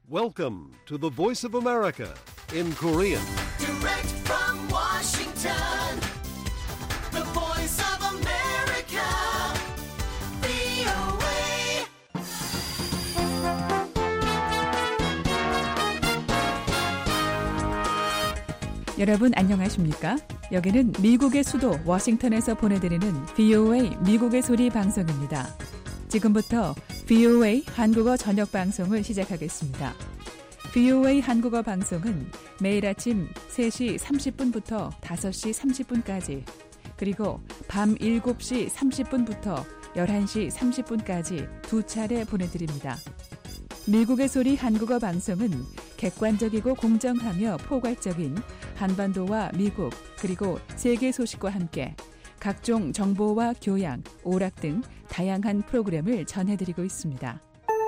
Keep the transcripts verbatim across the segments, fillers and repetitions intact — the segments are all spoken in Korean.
Welcome to the Voice of America in Korean. Direct from Washington, the Voice of America, 브이오에이. 여러분 안녕하십니까? 여기는 미국의 수도 워싱턴에서 보내드리는 브이오에이 미국의 소리 방송입니다. 지금부터 브이오에이 한국어 저녁 방송을 시작하겠습니다. 브이오에이 한국어 방송은 매일 아침 세 시 삼십 분부터 다섯 시 삼십 분까지 그리고 밤 일곱 시 삼십 분부터 열한 시 삼십 분까지 두 차례 보내드립니다. 미국의 소리 한국어 방송은 객관적이고 공정하며 포괄적인 한반도와 미국 그리고 세계 소식과 함께 각종 정보와 교양, 오락 등 다양한 프로그램을 전해드리고 있습니다.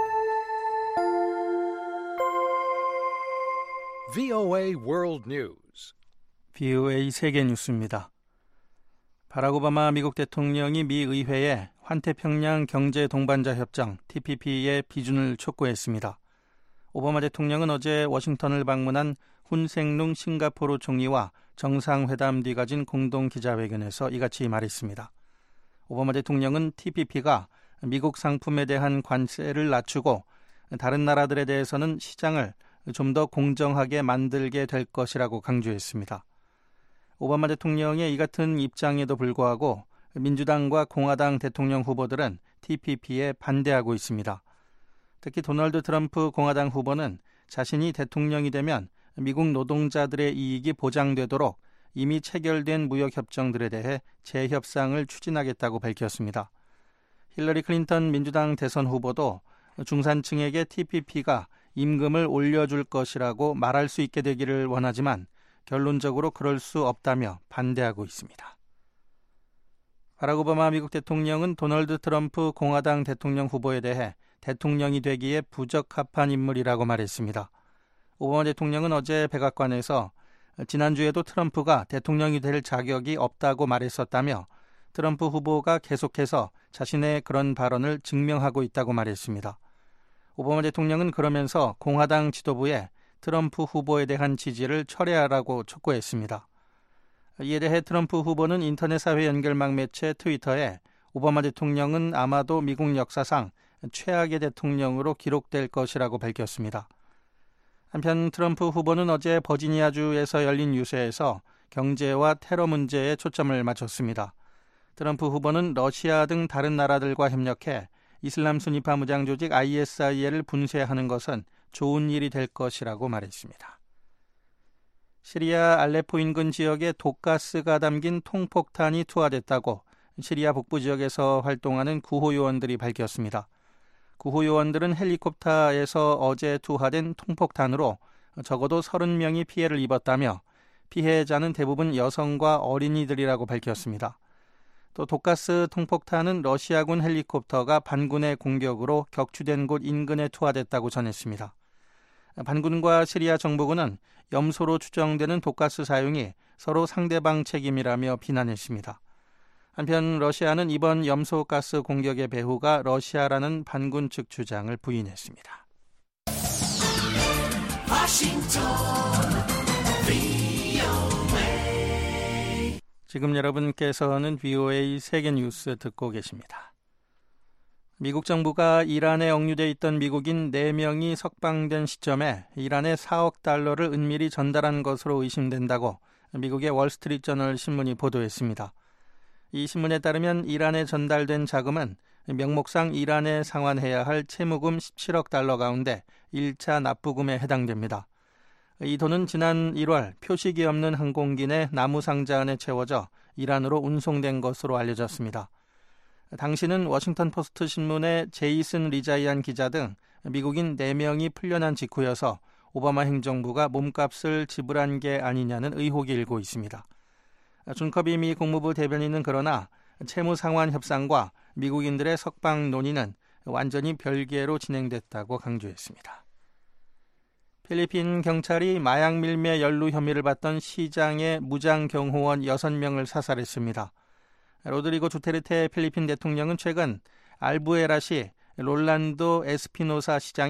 브이오에이 World News. 브이오에이 세계 뉴스입니다. 바락 오바마 미국 대통령이 미 의회에 환태평양 경제 동반자 협정 티피피의 비준을 촉구했습니다. 오바마 대통령은 어제 워싱턴을 방문한 훈생룽 싱가포르 총리와 정상회담 뒤 가진 공동 기자회견에서 이같이 말했습니다. 오바마 대통령은 티피피가 미국 상품에 대한 관세를 낮추고 다른 나라들에 대해서는 시장을 좀 더 공정하게 만들게 될 것이라고 강조했습니다. 오바마 대통령의 이 같은 입장에도 불구하고 민주당과 공화당 대통령 후보들은 티피피에 반대하고 있습니다. 특히 도널드 트럼프 공화당 후보는 자신이 대통령이 되면 미국 노동자들의 이익이 보장되도록 이미 체결된 무역협정들에 대해 재협상을 추진하겠다고 밝혔습니다. 힐러리 클린턴 민주당 대선 후보도 중산층에게 티피피가 임금을 올려줄 것이라고 말할 수 있게 되기를 원하지만 결론적으로 그럴 수 없다며 반대하고 있습니다. 바락 오바마 미국 대통령은 도널드 트럼프 공화당 대통령 후보에 대해 대통령이 되기에 부적합한 인물이라고 말했습니다. 오바마 대통령은 어제 백악관에서 지난주에도 트럼프가 대통령이 될 자격이 없다고 말했었다며 트럼프 후보가 계속해서 자신의 그런 발언을 증명하고 있다고 말했습니다. 오바마 대통령은 그러면서 공화당 지도부에 트럼프 후보에 대한 지지를 철회하라고 촉구했습니다. 이에 대해 트럼프 후보는 인터넷 사회 연결망 매체 트위터에 오바마 대통령은 아마도 미국 역사상 최악의 대통령으로 기록될 것이라고 밝혔습니다. 한편 트럼프 후보는 어제 버지니아주에서 열린 유세에서 경제와 테러 문제에 초점을 맞췄습니다. 트럼프 후보는 러시아 등 다른 나라들과 협력해 이슬람 순위파 무장 조직 아이에스아이엘을 분쇄하는 것은 좋은 일이 될 것이라고 말했습니다. 시리아 알레포 인근 지역에 독가스가 담긴 통폭탄이 투하됐다고 시리아 북부 지역에서 활동하는 구호요원들이 밝혔습니다. 구호요원들은 헬리콥터에서 어제 투하된 통폭탄으로 적어도 서른 명이 피해를 입었다며 피해자는 대부분 여성과 어린이들이라고 밝혔습니다. 또 독가스 통폭탄은 러시아군 헬리콥터가 반군의 공격으로 격추된 곳 인근에 투하됐다고 전했습니다. 반군과 시리아 정부군은 염소로 추정되는 독가스 사용이 서로 상대방 책임이라며 비난했습니다. 한편 러시아는 이번 염소가스 공격의 배후가 러시아라는 반군 측 주장을 부인했습니다. 워싱턴, 브이오에이. 지금 여러분께서는 브이오에이 세계 뉴스 듣고 계십니다. 미국 정부가 이란에 억류돼 있던 미국인 네 명이 석방된 시점에 이란에 사억 달러를 은밀히 전달한 것으로 의심된다고 미국의 월스트리트저널 신문이 보도했습니다. 이 신문에 따르면 이란에 전달된 자금은 명목상 이란에 상환해야 할 채무금 십칠억 달러 가운데 일 차 납부금에 해당됩니다. 이 돈은 지난 일월 표식이 없는 항공기 내 나무 상자 안에 채워져 이란으로 운송된 것으로 알려졌습니다. 당시는 워싱턴 포스트 신문의 제이슨 리자이안 기자 등 미국인 네 명이 풀려난 직후여서 오바마 행정부가 몸값을 지불한 게 아니냐는 의혹이 일고 있습니다. 존 커비 미 국무부 대변인은 그러나 채무 상환 협상과 미국인들의 석방 논의는 완전히 별개로 진행됐다고 강조했습니다. 필리핀 경찰이 마약 밀매 연루 혐의를 받던 시장의 무장 경호원 여섯 명을 사살했습니다. 로드리고 두테르테 필리핀 대통령은 최근 알부에라시 롤란도 에스피노사 시장이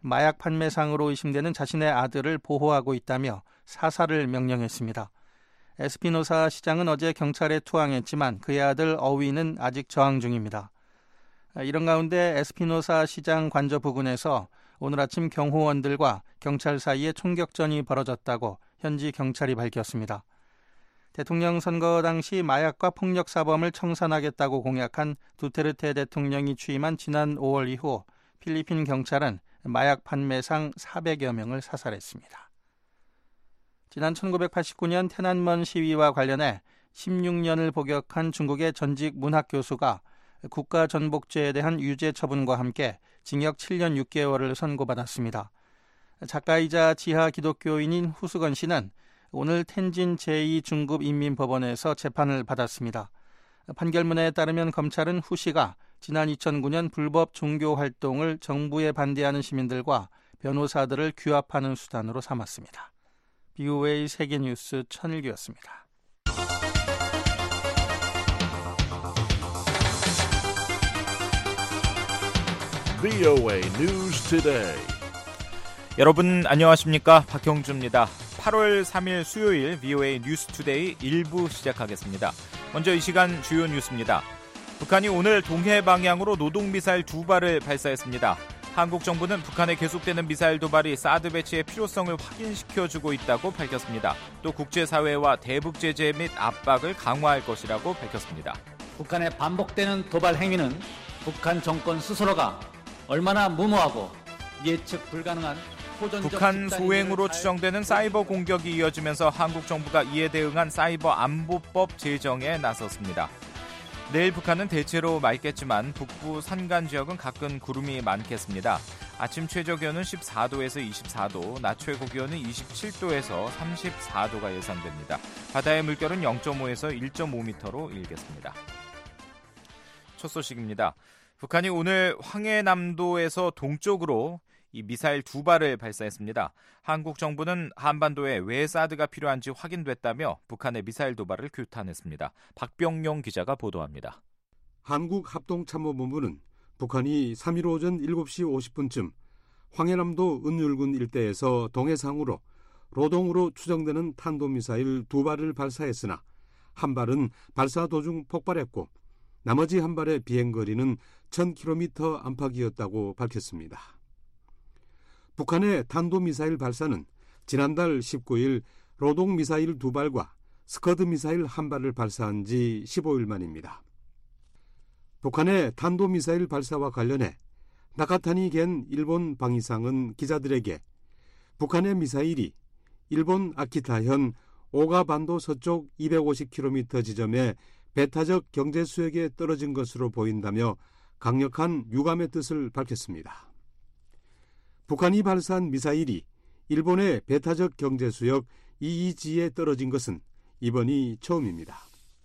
마약 판매상으로 의심되는 자신의 아들을 보호하고 있다며 사살을 명령했습니다. 에스피노사 시장은 어제 경찰에 투항했지만 그의 아들 어위는 아직 저항 중입니다. 이런 가운데 에스피노사 시장 관저 부근에서 오늘 아침 경호원들과 경찰 사이에 총격전이 벌어졌다고 현지 경찰이 밝혔습니다. 대통령 선거 당시 마약과 폭력 사범을 청산하겠다고 공약한 두테르테 대통령이 취임한 지난 오월 이후 필리핀 경찰은 마약 판매상 사백여 명을 사살했습니다. 지난 천구백팔십구 년天安門 시위와 관련해 십육 년을 복역한 중국의 전직 문학 교수가 국가전복죄에 대한 유죄 처분과 함께 징역 칠 년 육 개월을 선고받았습니다. 작가이자 지하 기독교인인 후수건 씨는 오늘 텐진 제이 중급 인민법원에서 재판을 받았습니다. 판결문에 따르면 검찰은 후 씨가 지난 이천구 년 불법 종교 활동을 정부에 반대하는 시민들과 변호사들을 규합하는 수단으로 삼았습니다. 비오에이 세계뉴스 천일규였습니다. 비오에이 News Today. 여러분 안녕하십니까? 박형주입니다. 팔월 삼일 수요일 비오에이 뉴스 투데이 일 부 시작하겠습니다. 먼저 이 시간 주요 뉴스입니다. 북한이 오늘 동해 방향으로 노동미사일 두 발을 발사했습니다. 한국 정부는 북한의 계속되는 미사일 도발이 사드 배치의 필요성을 확인시켜주고 있다고 밝혔습니다. 또 국제사회와 대북 제재 및 압박을 강화할 것이라고 밝혔습니다. 북한의 반복되는 도발 행위는 북한 정권 스스로가 얼마나 무모하고 예측 불가능한 북한 소행으로 추정되는 사이버 공격이 이어지면서 한국 정부가 이에 대응한 사이버 안보법 제정에 나섰습니다. 내일 북한은 대체로 맑겠지만 북부 산간 지역은 가끔 구름이 많겠습니다. 아침 최저기온은 십사 도에서 이십사 도, 낮 최고기온은 이십칠 도에서 삼십사 도가 예상됩니다. 바다의 물결은 영 점 오에서 일 점 오 미터로 일겠습니다. 첫 소식입니다. 북한이 오늘 황해남도에서 동쪽으로 이 미사일 두 발을 발사했습니다. 한국 정부는 한반도에 왜 사드가 필요한지 확인됐다며 북한의 미사일 도발을 규탄했습니다. 박병용 기자가 보도합니다. 한국합동참모본부는 북한이 삼일 오전 일곱 시 오십 분쯤 황해남도 은율군 일대에서 동해상으로 로동으로 추정되는 탄도미사일 두 발을 발사했으나 한 발은 발사 도중 폭발했고 나머지 한 발의 비행거리는 천 킬로미터 안팎이었다고 밝혔습니다. 북한의 탄도미사일 발사는 지난달 십구 일 로동 미사일 두 발과 스커드 미사일 한 발을 발사한 지 십오 일 만입니다. 북한의 탄도미사일 발사와 관련해 나카타니 겐 일본 방위상은 기자들에게 북한의 미사일이 일본 아키타현 오가반도 서쪽 이백오십 킬로미터 지점에 배타적 경제 수역에 떨어진 것으로 보인다며 강력한 유감의 뜻을 밝혔습니다. 북한이 발사한 미사일이 일본의 배타적 경제수역 이이지에 떨어진 것은 이번이 처음입니다.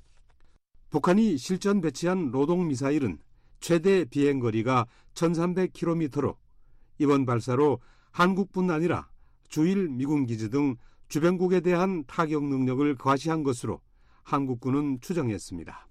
북한이 실전 배치한 로동 미사일은 최대 비행거리가 천삼백 킬로미터로 이번 발사로 한국뿐 아니라 주일 미군 기지 등 주변국에 대한 타격 능력을 과시한 것으로 한국군은 추정했습니다.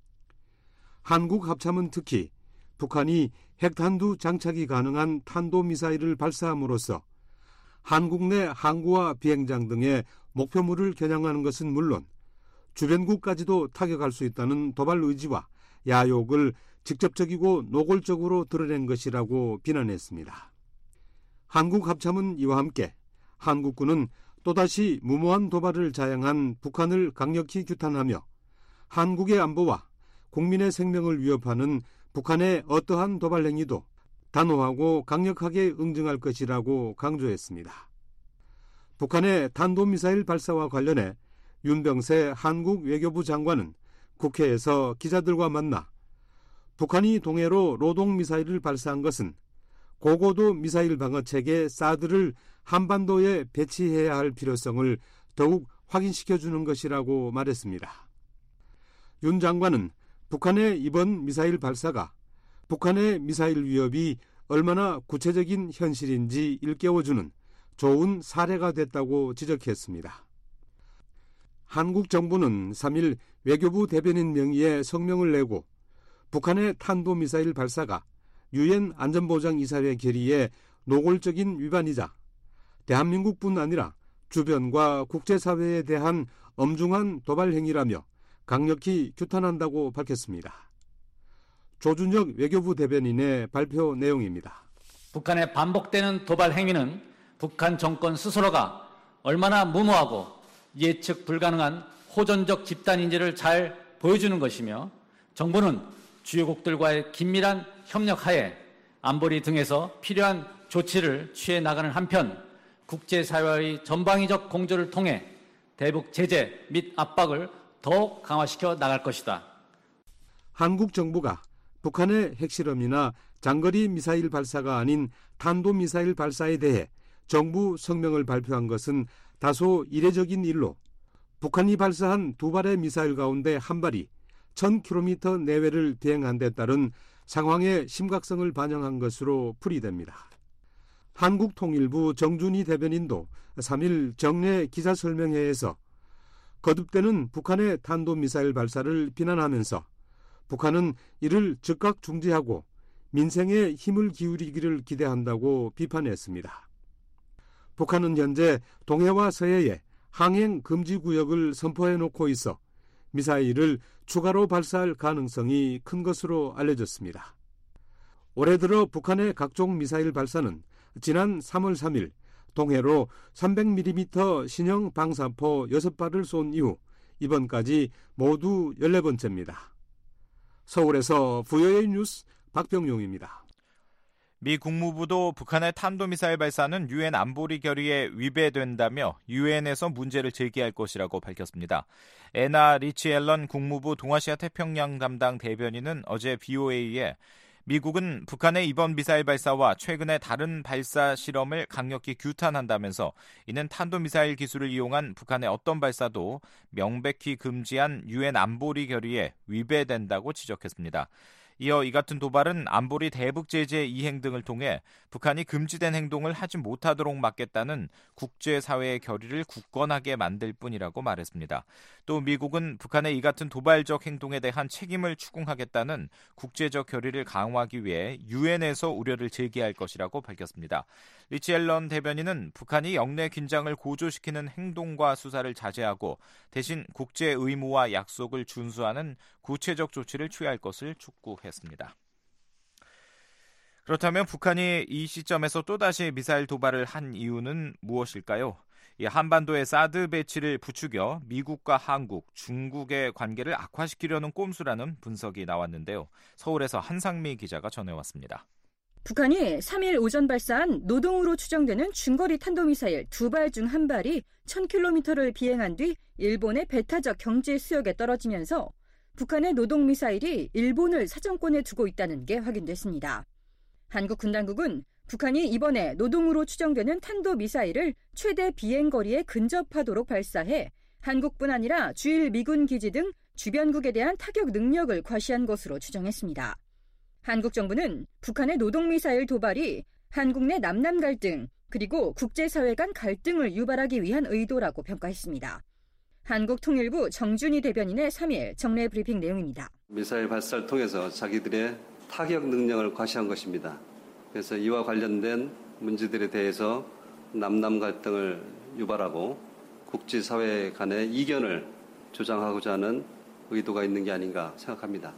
한국 합참은 특히 북한이 핵탄두 장착이 가능한 탄도미사일을 발사함으로써 한국 내 항구와 비행장 등의 목표물을 겨냥하는 것은 물론 주변국까지도 타격할 수 있다는 도발 의지와 야욕을 직접적이고 노골적으로 드러낸 것이라고 비난했습니다. 한국 합참은 이와 함께 한국군은 또다시 무모한 도발을 자행한 북한을 강력히 규탄하며 한국의 안보와 국민의 생명을 위협하는 북한의 어떠한 도발 행위도 단호하고 강력하게 응징할 것이라고 강조했습니다. 북한의 탄도미사일 발사와 관련해 윤병세 한국 외교부 장관은 국회에서 기자들과 만나 북한이 동해로 로동 미사일을 발사한 것은 고고도 미사일 방어체계 사드를 한반도에 배치해야 할 필요성을 더욱 확인시켜주는 것이라고 말했습니다. 윤 장관은 북한의 이번 미사일 발사가 북한의 미사일 위협이 얼마나 구체적인 현실인지 일깨워주는 좋은 사례가 됐다고 지적했습니다. 한국 정부는 삼 일 외교부 대변인 명의의 성명을 내고 북한의 탄도미사일 발사가 유엔 안전보장이사회 결의에 노골적인 위반이자 대한민국뿐 아니라 주변과 국제사회에 대한 엄중한 도발 행위라며 강력히 규탄한다고 밝혔습니다. 조준혁 외교부 대변인의 발표 내용입니다. 북한의 반복되는 도발 행위는 북한 정권 스스로가 얼마나 무모하고 예측 불가능한 호전적 집단인지를 잘 보여주는 것이며 정부는 주요국들과의 긴밀한 협력하에 안보리 등에서 필요한 조치를 취해 나가는 한편 국제사회의 전방위적 공조를 통해 대북 제재 및 압박을 더욱 강화시켜 나갈 것이다. 한국 정부가 북한의 핵실험이나 장거리 미사일 발사가 아닌 탄도미사일 발사에 대해 정부 성명을 발표한 것은 다소 이례적인 일로 북한이 발사한 두 발의 미사일 가운데 한 발이 천 킬로미터 내외를 비행한 데 따른 상황의 심각성을 반영한 것으로 풀이됩니다. 한국통일부 정준희 대변인도 삼 일 정례 기자설명회에서 거듭되는 북한의 탄도미사일 발사를 비난하면서 북한은 이를 즉각 중지하고 민생에 힘을 기울이기를 기대한다고 비판했습니다. 북한은 현재 동해와 서해에 항행 금지 구역을 선포해놓고 있어 미사일을 추가로 발사할 가능성이 큰 것으로 알려졌습니다. 올해 들어 북한의 각종 미사일 발사는 지난 삼월 삼일 동해로 삼백 밀리미터 신형 방사포 여섯 발을 쏜 이후 이번까지 모두 열네 번째입니다. 서울에서 브이오에이 뉴스 박병용입니다. 미 국무부도 북한의 탄도미사일 발사는 유엔 안보리 결의에 위배된다며 유엔에서 문제를 제기할 것이라고 밝혔습니다. 애나 리치 앨런 국무부 동아시아 태평양 담당 대변인은 어제 브이오에이에 미국은 북한의 이번 미사일 발사와 최근의 다른 발사 실험을 강력히 규탄한다면서 이는 탄도미사일 기술을 이용한 북한의 어떤 발사도 명백히 금지한 유엔 안보리 결의에 위배된다고 지적했습니다. 이어 이 같은 도발은 안보리 대북 제재 이행 등을 통해 북한이 금지된 행동을 하지 못하도록 막겠다는 국제사회의 결의를 굳건하게 만들 뿐이라고 말했습니다. 또 미국은 북한의 이 같은 도발적 행동에 대한 책임을 추궁하겠다는 국제적 결의를 강화하기 위해 유엔에서 우려를 제기할 것이라고 밝혔습니다. 리치 앨런 대변인은 북한이 영내 긴장을 고조시키는 행동과 수사를 자제하고 대신 국제 의무와 약속을 준수하는 구체적 조치를 취할 것을 촉구했습니다. 그렇다면 북한이 이 시점에서 또다시 미사일 도발을 한 이유는 무엇일까요? 이 한반도의 사드 배치를 부추겨 미국과 한국, 중국의 관계를 악화시키려는 꼼수라는 분석이 나왔는데요. 서울에서 한상미 기자가 전해왔습니다. 북한이 삼 일 오전 발사한 노동으로 추정되는 중거리 탄도미사일 두 발 중 한 발이 천 킬로미터를 비행한 뒤 일본의 배타적 경제 수역에 떨어지면서 북한의 노동미사일이 일본을 사정권에 두고 있다는 게 확인됐습니다. 한국 군당국은 북한이 이번에 노동으로 추정되는 탄도미사일을 최대 비행거리에 근접하도록 발사해 한국뿐 아니라 주일 미군 기지 등 주변국에 대한 타격 능력을 과시한 것으로 추정했습니다. 한국 정부는 북한의 노동미사일 도발이 한국 내 남남 갈등 그리고 국제사회 간 갈등을 유발하기 위한 의도라고 평가했습니다. 한국통일부 정준희 대변인의 삼 일 정례 브리핑 내용입니다. 미사일 발사를 통해서 자기들의 타격 능력을 과시한 것입니다. 그래서 이와 관련된 문제들에 대해서 남남 갈등을 유발하고 국제사회 간의 이견을 조장하고자 하는 의도가 있는 게 아닌가 생각합니다.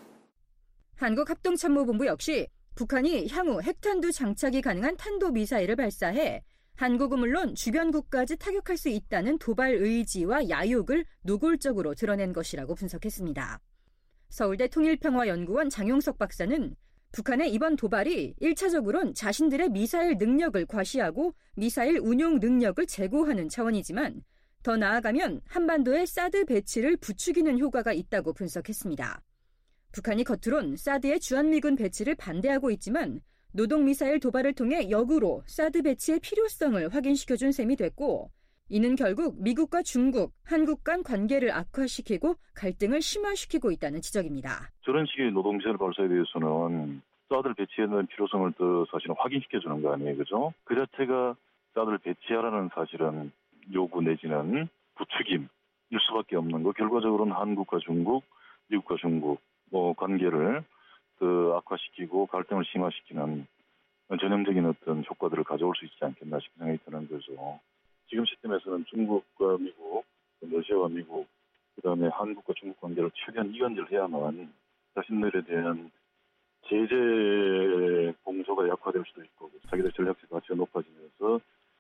한국합동참모본부 역시 북한이 향후 핵탄두 장착이 가능한 탄도미사일을 발사해 한국은 물론 주변국까지 타격할 수 있다는 도발 의지와 야욕을 노골적으로 드러낸 것이라고 분석했습니다. 서울대 통일평화연구원 장용석 박사는 북한의 이번 도발이 일 차적으론 자신들의 미사일 능력을 과시하고 미사일 운용 능력을 제고하는 차원이지만 더 나아가면 한반도의 사드 배치를 부추기는 효과가 있다고 분석했습니다. 북한이 겉으론 사드의 주한미군 배치를 반대하고 있지만 노동미사일 도발을 통해 역으로 사드 배치의 필요성을 확인시켜준 셈이 됐고 이는 결국 미국과 중국, 한국 간 관계를 악화시키고 갈등을 심화시키고 있다는 지적입니다. 저런 식의 노동미사일 발사에 대해서는 사드를 배치해야 하는 필요성을 더 사실은 확인시켜주는 거 아니에요, 그죠? 그 자체가 사드를 배치하라는 사실은 요구 내지는 부추김일 수밖에 없는 거. 결과적으로는 한국과 중국, 미국과 중국 뭐 관계를 더 악화시키고 갈등을 심화시키는 전형적인 어떤 효과들을 가져올 수 있지 않겠나 싶은 생각이 드는 거죠. 지금 시점에서는 중국과 미국, 러시아와 미국, 그다음에 한국과 중국 관계를 최대한 이간질 해야만 자신들에 대한 제재 공조가 약화될 수도 있고 자기들 전략적 가치가 높아지면서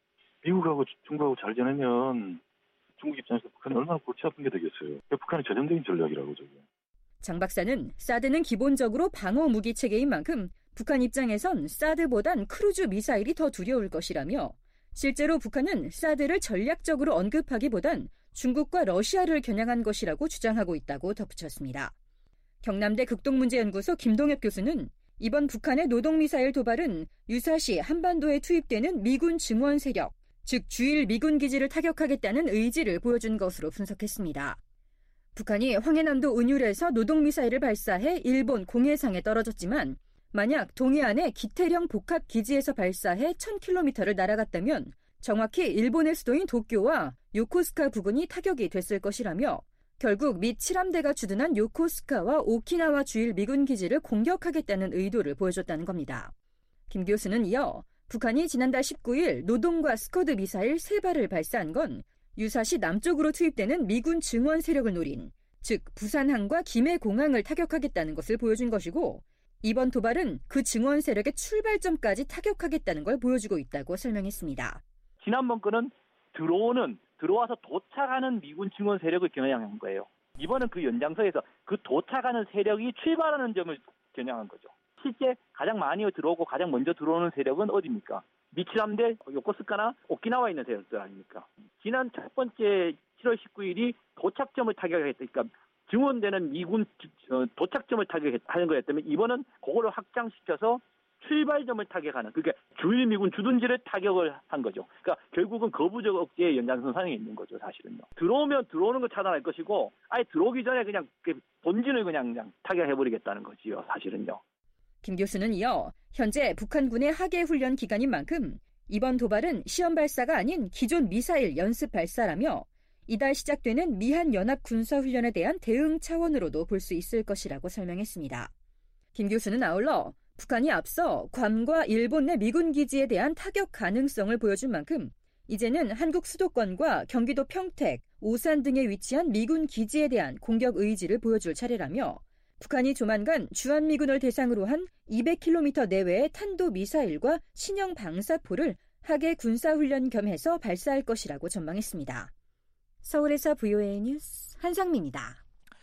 미국하고 중국하고 잘 지내면 중국 입장에서 북한이 얼마나 골치 아픈 게 되겠어요. 북한의 전형적인 전략이라고 저게. 장 박사는 사드는 기본적으로 방어 무기 체계인 만큼 북한 입장에선 사드보단 크루즈 미사일이 더 두려울 것이라며 실제로 북한은 사드를 전략적으로 언급하기보단 중국과 러시아를 겨냥한 것이라고 주장하고 있다고 덧붙였습니다. 경남대 극동문제연구소 김동엽 교수는 이번 북한의 노동미사일 도발은 유사시 한반도에 투입되는 미군 증원 세력, 즉 주일 미군 기지를 타격하겠다는 의지를 보여준 것으로 분석했습니다. 북한이 황해남도 은율에서 노동미사일을 발사해 일본 공해상에 떨어졌지만 만약 동해안의 기태령 복합기지에서 발사해 천 킬로미터를 날아갔다면 정확히 일본의 수도인 도쿄와 요코스카 부근이 타격이 됐을 것이라며 결국 미 칠 함대가 주둔한 요코스카와 오키나와 주일 미군 기지를 공격하겠다는 의도를 보여줬다는 겁니다. 김 교수는 이어 북한이 지난달 십구 일 노동과 스커드 미사일 세 발을 발사한 건 유사시 남쪽으로 투입되는 미군 증원 세력을 노린, 즉 부산항과 김해공항을 타격하겠다는 것을 보여준 것이고 이번 도발은 그 증원 세력의 출발점까지 타격하겠다는 걸 보여주고 있다고 설명했습니다. 지난번 거는 들어오는, 들어와서 도착하는 미군 증원 세력을 겨냥한 거예요. 이번은 그 연장선에서 그 도착하는 세력이 출발하는 점을 겨냥한 거죠. 실제 가장 많이 들어오고 가장 먼저 들어오는 세력은 어디입니까? 미칠함대, 요코스카나 오키나와에 있는 세력들 아닙니까? 지난 첫 번째 칠월 십구 일이 도착점을 타격했으니까 증원되는 미군 도착점을 타격하는 거였다면 이번은 그거를 확장시켜서 출발점을 타격하는, 그러니까 주일 미군 주둔지를 타격을 한 거죠. 그러니까 결국은 거부적 억제의 연장선상에 있는 거죠, 사실은요. 들어오면 들어오는 걸 차단할 것이고 아예 들어오기 전에 그냥 본진을 그냥, 그냥 타격해버리겠다는 거지요, 사실은요. 김 교수는 이어 현재 북한군의 하계 훈련 기간인 만큼 이번 도발은 시험 발사가 아닌 기존 미사일 연습 발사라며 이달 시작되는 미한 연합 군사 훈련에 대한 대응 차원으로도 볼 수 있을 것이라고 설명했습니다. 김 교수는 아울러 북한이 앞서 괌과 일본 내 미군 기지에 대한 타격 가능성을 보여준 만큼 이제는 한국 수도권과 경기도 평택, 오산 등에 위치한 미군 기지에 대한 공격 의지를 보여줄 차례라며 북한이 조만간 주한미군을 대상으로 한 이백 킬로미터 내외의 탄도미사일과 신형 방사포를 하계 군사훈련 겸해서 발사할 것이라고 전망했습니다. 서울에서 브이오에이 뉴스 한상미입니다.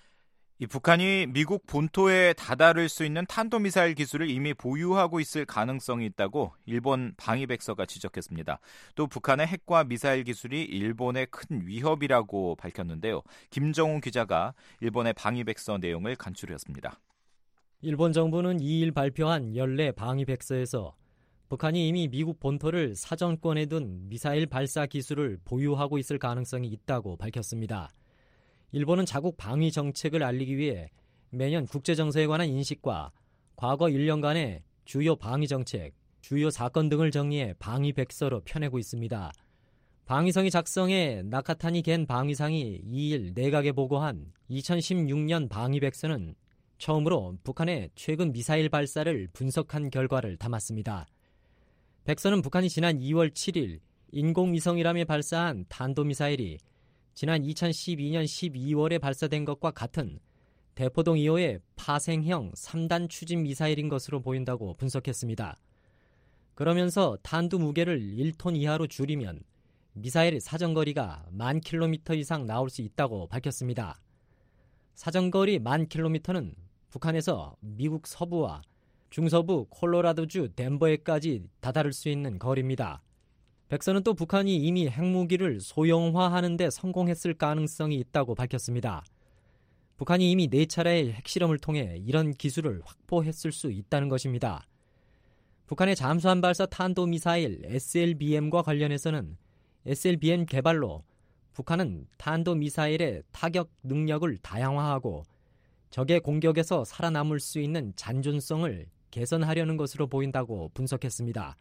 이 북한이 미국 본토에 다다를 수 있는 탄도미사일 기술을 이미 보유하고 있을 가능성이 있다고 일본 방위백서가 지적했습니다. 또 북한의 핵과 미사일 기술이 일본의 큰 위협이라고 밝혔는데요. 김정우 기자가 일본의 방위백서 내용을 간추렸습니다. 일본 정부는 이 일 발표한 연례 방위백서에서 북한이 이미 미국 본토를 사정권에 둔 미사일 발사 기술을 보유하고 있을 가능성이 있다고 밝혔습니다. 일본은 자국 방위 정책을 알리기 위해 매년 국제정세에 관한 인식과 과거 일 년간의 주요 방위 정책, 주요 사건 등을 정리해 방위백서로 펴내고 있습니다. 방위성이 작성해 나카타니 겐 방위상이 이 일 내각에 보고한 이천십육 년 방위백서는 처음으로 북한의 최근 미사일 발사를 분석한 결과를 담았습니다. 백서는 북한이 지난 이월 칠일 인공위성이라며 발사한 탄도미사일이 지난 이천십이 년 십이월에 발사된 것과 같은 대포동 이 호의 파생형 삼 단 추진 미사일인 것으로 보인다고 분석했습니다. 그러면서 탄두 무게를 일 톤 이하로 줄이면 미사일의 사정거리가 만 킬로미터 이상 나올 수 있다고 밝혔습니다. 사정거리 만 킬로미터는 북한에서 미국 서부와 중서부 콜로라도주 덴버에까지 다다를 수 있는 거리입니다. 백서는 또 북한이 이미 핵무기를 소형화하는 데 성공했을 가능성이 있다고 밝혔습니다. 북한이 이미 네 차례의 핵실험을 통해 이런 기술을 확보했을 수 있다는 것입니다. 북한의 잠수함 발사 탄도미사일 에스엘비엠과 관련해서는 에스엘비엠 개발로 북한은 탄도미사일의 타격 능력을 다양화하고 적의 공격에서 살아남을 수 있는 잔존성을 개선하려는 것으로 보인다고 분석했습니다.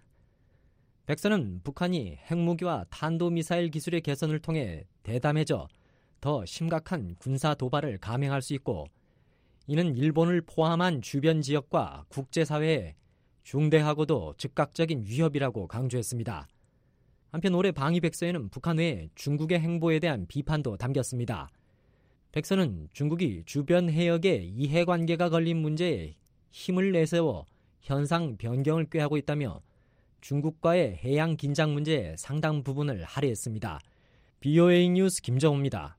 백서는 북한이 핵무기와 탄도미사일 기술의 개선을 통해 대담해져 더 심각한 군사 도발을 감행할 수 있고 이는 일본을 포함한 주변 지역과 국제사회에 중대하고도 즉각적인 위협이라고 강조했습니다. 한편 올해 방위 백서에는 북한 외에 중국의 행보에 대한 비판도 담겼습니다. 백서는 중국이 주변 해역에 이해관계가 걸린 문제에 힘을 내세워 현상 변경을 꾀하고 있다며 중국과의 해양 긴장 문제에 상당 부분을 할애했습니다. 비오에이 뉴스 김정우입니다.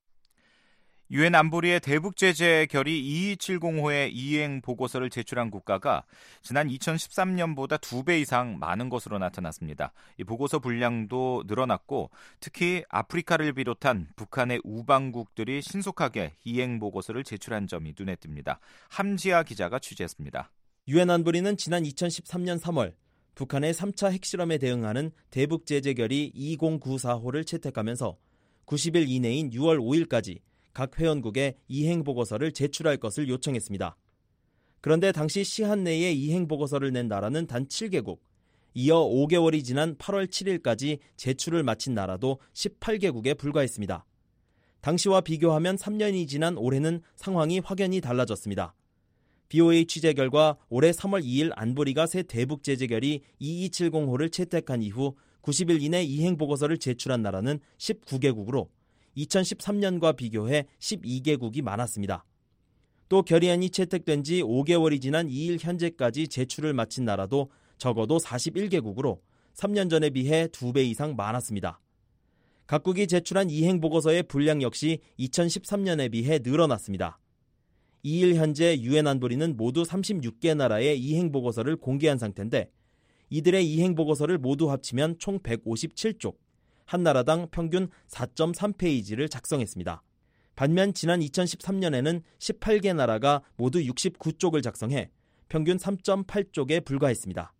유엔 안보리의 대북 제재 결의 이이칠공호의 이행 보고서를 제출한 국가가 지난 이천십삼 년보다 두 배 이상 많은 것으로 나타났습니다. 이 보고서 분량도 늘어났고 특히 아프리카를 비롯한 북한의 우방국들이 신속하게 이행 보고서를 제출한 점이 눈에 띕니다. 함지아 기자가 취재했습니다. 유엔 안보리는 지난 이천십삼 년 삼월 북한의 삼 차 핵실험에 대응하는 대북 제재 결의 이공구사호를 채택하면서 구십 일 이내인 유월 오일까지 각 회원국에 이행 보고서를 제출할 것을 요청했습니다. 그런데 당시 시한 내에 이행 보고서를 낸 나라는 단 칠 개국, 이어 오 개월이 지난 팔월 칠일까지 제출을 마친 나라도 십팔 개국에 불과했습니다. 당시와 비교하면 삼 년이 지난 올해는 상황이 확연히 달라졌습니다. 비오에이 취재 결과 올해 삼월 이일 안보리가 새 대북 제재 결의 이이칠공호를 채택한 이후 구십 일 이내 이행 보고서를 제출한 나라는 십구 개국으로 이천십삼 년과 비교해 십이 개국이 많았습니다. 또 결의안이 채택된 지 오 개월이 지난 이일 현재까지 제출을 마친 나라도 적어도 사십일 개국으로 삼 년 전에 비해 두 배 이상 많았습니다. 각국이 제출한 이행 보고서의 분량 역시 이천십삼 년에 비해 늘어났습니다. 이일 현재 유엔 안보리는 모두 삼십육 개 나라의 이행 보고서를 공개한 상태인데 이들의 이행 보고서를 모두 합치면 총 백오십칠 쪽, 한 나라당 평균 사 점 삼 페이지를 작성했습니다. 반면 지난 이천십삼 년에는 십팔 개 나라가 모두 육십구 쪽을 작성해 평균 삼 점 팔 쪽에 불과했습니다.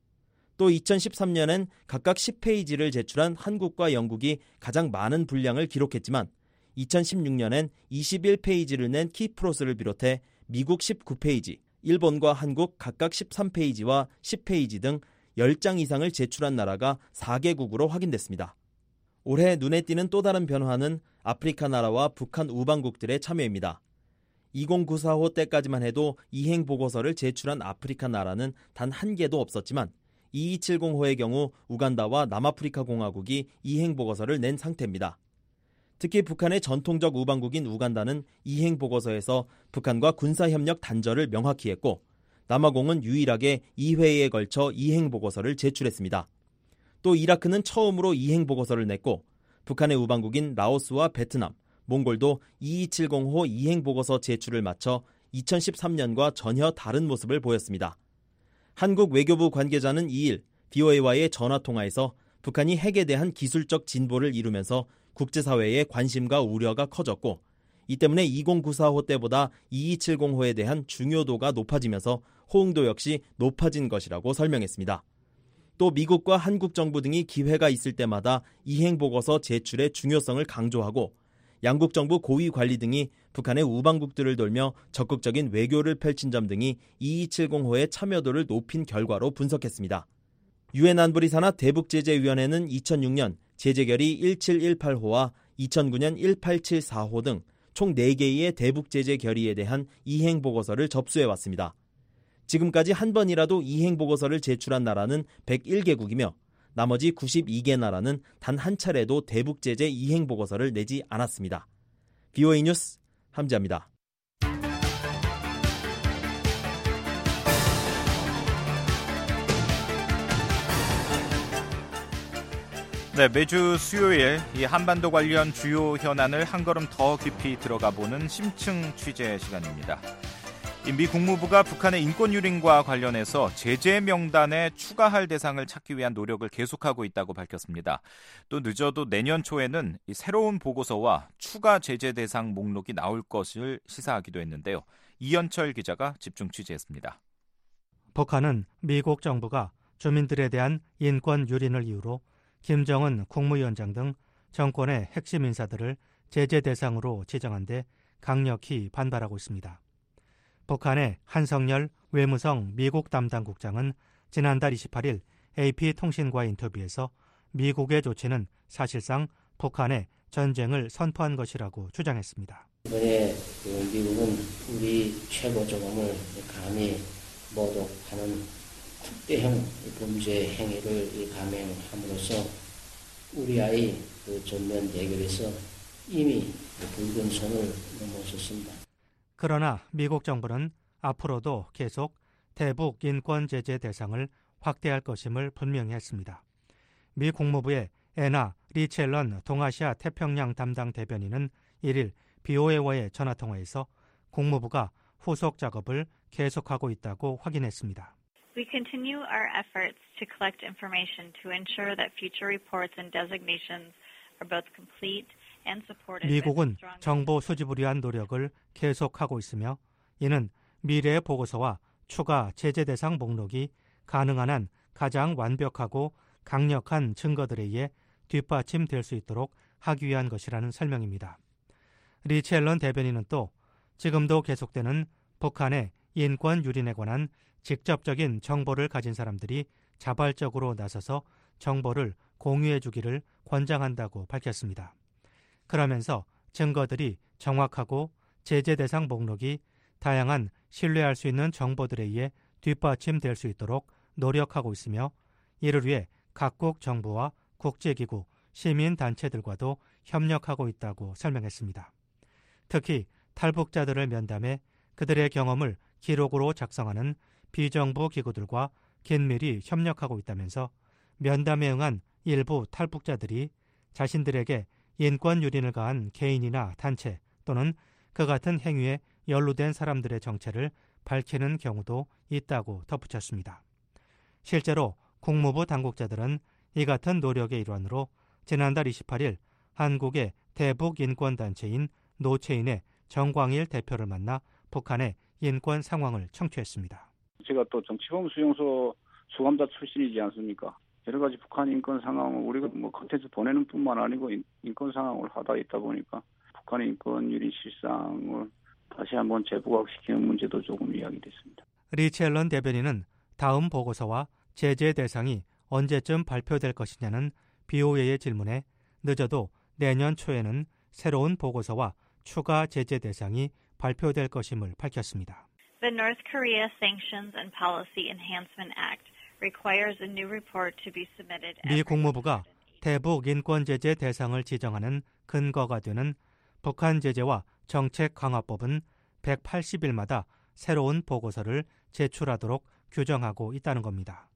또 이천십삼 년엔 각각 십 페이지를 제출한 한국과 영국이 가장 많은 분량을 기록했지만 이천십육 년엔 이십일 페이지를 낸 키프로스를 비롯해 미국 십구 페이지, 일본과 한국 각각 십삼 페이지와 십 페이지 등 십 장 이상을 제출한 나라가 사 개국으로 확인됐습니다. 올해 눈에 띄는 또 다른 변화는 아프리카 나라와 북한 우방국들의 참여입니다. 이공구사호 때까지만 해도 이행 보고서를 제출한 아프리카 나라는 단 한 개도 없었지만 이이칠공호의 경우 우간다와 남아프리카 공화국이 이행 보고서를 낸 상태입니다. 특히 북한의 전통적 우방국인 우간다는 이행 보고서에서 북한과 군사협력 단절을 명확히 했고 남아공은 유일하게 이 회에 걸쳐 이행 보고서를 제출했습니다. 또 이라크는 처음으로 이행 보고서를 냈고 북한의 우방국인 라오스와 베트남, 몽골도 이이칠공호 이행 보고서 제출을 마쳐 이천십삼 년과 전혀 다른 모습을 보였습니다. 한국 외교부 관계자는 이일 비오에이와의 전화통화에서 북한이 핵에 대한 기술적 진보를 이루면서 국제사회의 관심과 우려가 커졌고 이 때문에 이공구사호 때보다 이이칠공호에 대한 중요도가 높아지면서 호응도 역시 높아진 것이라고 설명했습니다. 또 미국과 한국 정부 등이 기회가 있을 때마다 이행보고서 제출의 중요성을 강조하고 양국 정부 고위 관리 등이 북한의 우방국들을 돌며 적극적인 외교를 펼친 점 등이 이이칠공호의 참여도를 높인 결과로 분석했습니다. 유엔 안보리 산하 대북제재위원회는 이천육 년 제재결의 일칠일팔호와 이천구 년 일팔칠사호 등 총 네 개의 대북제재 결의에 대한 이행보고서를 접수해왔습니다. 지금까지 한 번이라도 이행보고서를 제출한 나라는 백일 개국이며 나머지 구십이 개 나라는 단 한 차례도 대북제재 이행보고서를 내지 않았습니다. 비오에이 뉴스 함지아입니다. 네, 매주 수요일 이 한반도 관련 주요 현안을 한 걸음 더 깊이 들어가 보는 심층 취재 시간입니다. 미 국무부가 북한의 인권 유린과 관련해서 제재 명단에 추가할 대상을 찾기 위한 노력을 계속하고 있다고 밝혔습니다. 또 늦어도 내년 초에는 이 새로운 보고서와 추가 제재 대상 목록이 나올 것을 시사하기도 했는데요. 이현철 기자가 집중 취재했습니다. 북한은 미국 정부가 주민들에 대한 인권 유린을 이유로 김정은 국무위원장 등 정권의 핵심 인사들을 제재 대상으로 지정한 데 강력히 반발하고 있습니다. 북한의 한성열 외무성 미국 담당 국장은 지난달 이십팔일 에이피통신과의 인터뷰에서 미국의 조치는 사실상 북한의 전쟁을 선포한 것이라고 주장했습니다. 이번에 미국은 우리 최고 조공을 감히 모독하는 특대형 범죄 행위를 감행함으로써 우리 아이 그 전면 대결에서 이미 붉은 선을 넘어섰습니다. 그러나 미국 정부는 앞으로도 계속 대북 인권 제재 대상을 확대할 것임을 분명히 했습니다. 미 국무부의 애나 리첼런 동아시아 태평양 담당 대변인은 일 일 비오에이와의 전화통화에서 국무부가 후속 작업을 계속하고 있다고 확인했습니다. We continue our efforts to collect information to ensure that future reports and designations are both complete and supported. 미국은 정보 수집을 위한 노력을 계속하고 있으며 이는 미래의 보고서와 추가 제재 대상 목록이 가능한 한 가장 완벽하고 강력한 증거들에 의해 뒷받침될 수 있도록 하기 위한 것이라는 설명입니다. 리첼런 대변인은 또 지금도 계속되는 북한의 인권 유린에 관한 직접적인 정보를 가진 사람들이 자발적으로 나서서 정보를 공유해 주기를 권장한다고 밝혔습니다. 그러면서 증거들이 정확하고 제재 대상 목록이 다양한 신뢰할 수 있는 정보들에 의해 뒷받침될 수 있도록 노력하고 있으며 이를 위해 각국 정부와 국제기구, 시민단체들과도 협력하고 있다고 설명했습니다. 특히 탈북자들을 면담해 그들의 경험을 기록으로 작성하는 비정부 기구들과 긴밀히 협력하고 있다면서 면담에 응한 일부 탈북자들이 자신들에게 인권 유린을 가한 개인이나 단체 또는 그 같은 행위에 연루된 사람들의 정체를 밝히는 경우도 있다고 덧붙였습니다. 실제로 국무부 당국자들은 이 같은 노력의 일환으로 지난달 이십팔 일 한국의 대북 인권단체인 노체인의 정광일 대표를 만나 북한의 인권 상황을 청취했습니다. 제가 또 정치범 수용소 수감자 출신이지 않습니까? 여러 가지 북한 인권 상황을 우리가 뭐 컨텐츠 보내는 뿐만 아니고 인권 상황을 하다 있다 보니까 북한의 인권 유린 실상을 다시 한번 재부각시키는 문제도 조금 이야기됐습니다. 리첼런 대변인은 다음 보고서와 제재 대상이 언제쯤 발표될 것이냐는 비오에이의 질문에 늦어도 내년 초에는 새로운 보고서와 추가 제재 대상이 발표될 것임을 밝혔습니다. The North Korea Sanctions and Policy Enhancement Act requires a new report to be submitted. 미 국무부가 대북 인권 제재 대상을 지정하는 근거가 되는 북한 제재와 정책 강화법은 백팔십 일마다 새로운 보고서를 제출하도록 규정하고 있다는 겁니다.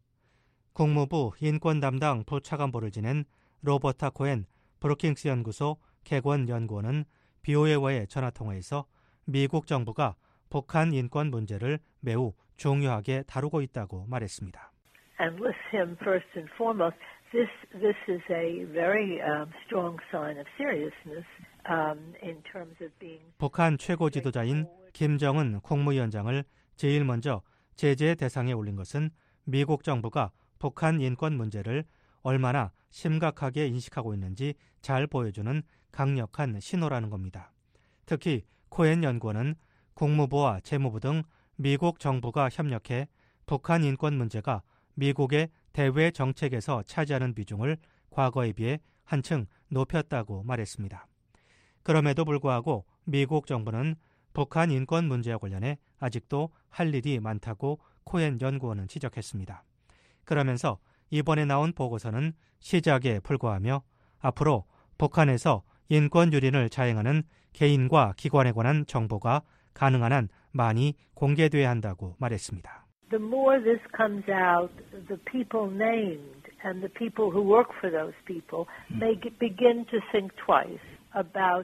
국무부 인권 담당 부차관보를 지낸 로버타 코엔 브루킹스 연구소 객원 연구원은 비오에이와의 전화통화에서 미국 정부가 북한 인권 문제를 매우 중요하게 다루고 있다고 말했습니다. And with him first and foremost, this this is a very um, strong sign of seriousness um, in terms of being. 북한 최고 지도자인 김정은 국무위원장을 제일 먼저 제재 대상에 올린 것은 미국 정부가 북한 인권 문제를 얼마나 심각하게 인식하고 있는지 잘 보여주는 강력한 신호라는 겁니다. 특히 코엔 연구원은 국무부와 재무부 등 미국 정부가 협력해 북한 인권 문제가 미국의 대외 정책에서 차지하는 비중을 과거에 비해 한층 높였다고 말했습니다. 그럼에도 불구하고 미국 정부는 북한 인권 문제와 관련해 아직도 할 일이 많다고 코엔 연구원은 지적했습니다. 그러면서 이번에 나온 보고서는 시작에 불과하며 앞으로 북한에서 인권 유린을 자행하는 개인과 기관에 관한 정보가 가능한 한 많이 공개돼야 한다고 말했습니다. The more this comes out, the people named and the people who work for those people may begin to think twice about.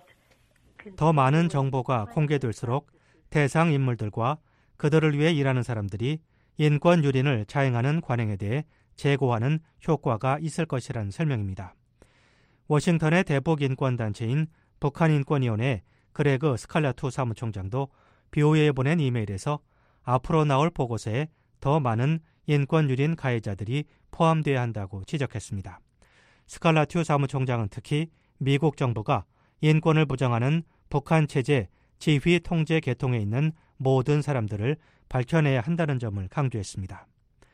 더 많은 정보가 공개될수록 대상 인물들과 그들을 위해 일하는 사람들이 인권 유린을 자행하는 관행에 대해 제고하는 효과가 있을 것이라는 설명입니다. 워싱턴의 대북 인권단체인 북한인권위원회 그레그 스칼라투 사무총장도 비오에이에 보낸 이메일에서 앞으로 나올 보고서에 더 많은 인권 유린 가해자들이 포함돼야 한다고 지적했습니다. 스칼라투 사무총장은 특히 미국 정부가 인권을 부정하는 북한 체제 지휘 통제 계통에 있는 모든 사람들을 밝혀내야 한다는 점을 강조했습니다.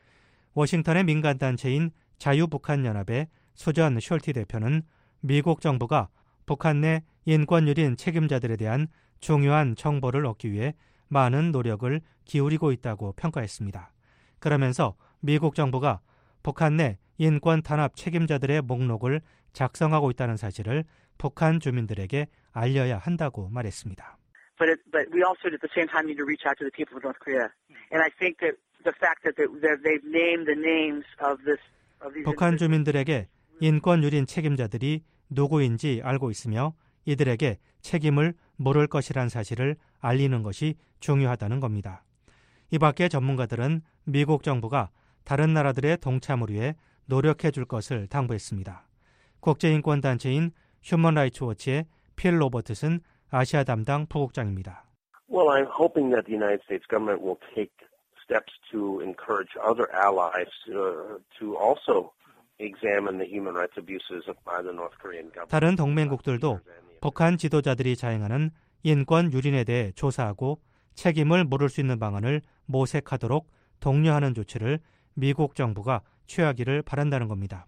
워싱턴의 민간단체인 자유북한연합의 수전 숄티 대표는 미국 정부가 북한 내 인권 유린 책임자들에 대한 중요한 정보를 얻기 위해 많은 노력을 기울이고 있다고 평가했습니다. 그러면서 미국 정부가 북한 내 인권 탄압 책임자들의 목록을 작성하고 있다는 사실을 북한 주민들에게 알려야 한다고 말했습니다. But it, but we also at the same time need to reach out to the people of North Korea. And I think that the fact that they've named the names of this of these 북한 주민들에게 인권 유린 책임자들이 누구인지 알고 있으며 이들에게 책임을 물을 것이란 사실을 알리는 것이 중요하다는 겁니다. 이 밖에 전문가들은 미국 정부가 다른 나라들의 동참을 위해 노력해 줄 것을 당부했습니다. 국제인권단체인 휴먼 라이츠 워치의 필 로버트슨 아시아 담당 부국장입니다. Well, I'm hoping that the United States government will take steps to encourage other allies uh, to also examine the human rights abuses by the North Korean government. 다른 동맹국들도 북한 지도자들이 자행하는 인권 유린에 대해 조사하고 책임을 물을 수 있는 방안을 모색하도록 독려하는 조치를 미국 정부가 취하기를 바란다는 겁니다.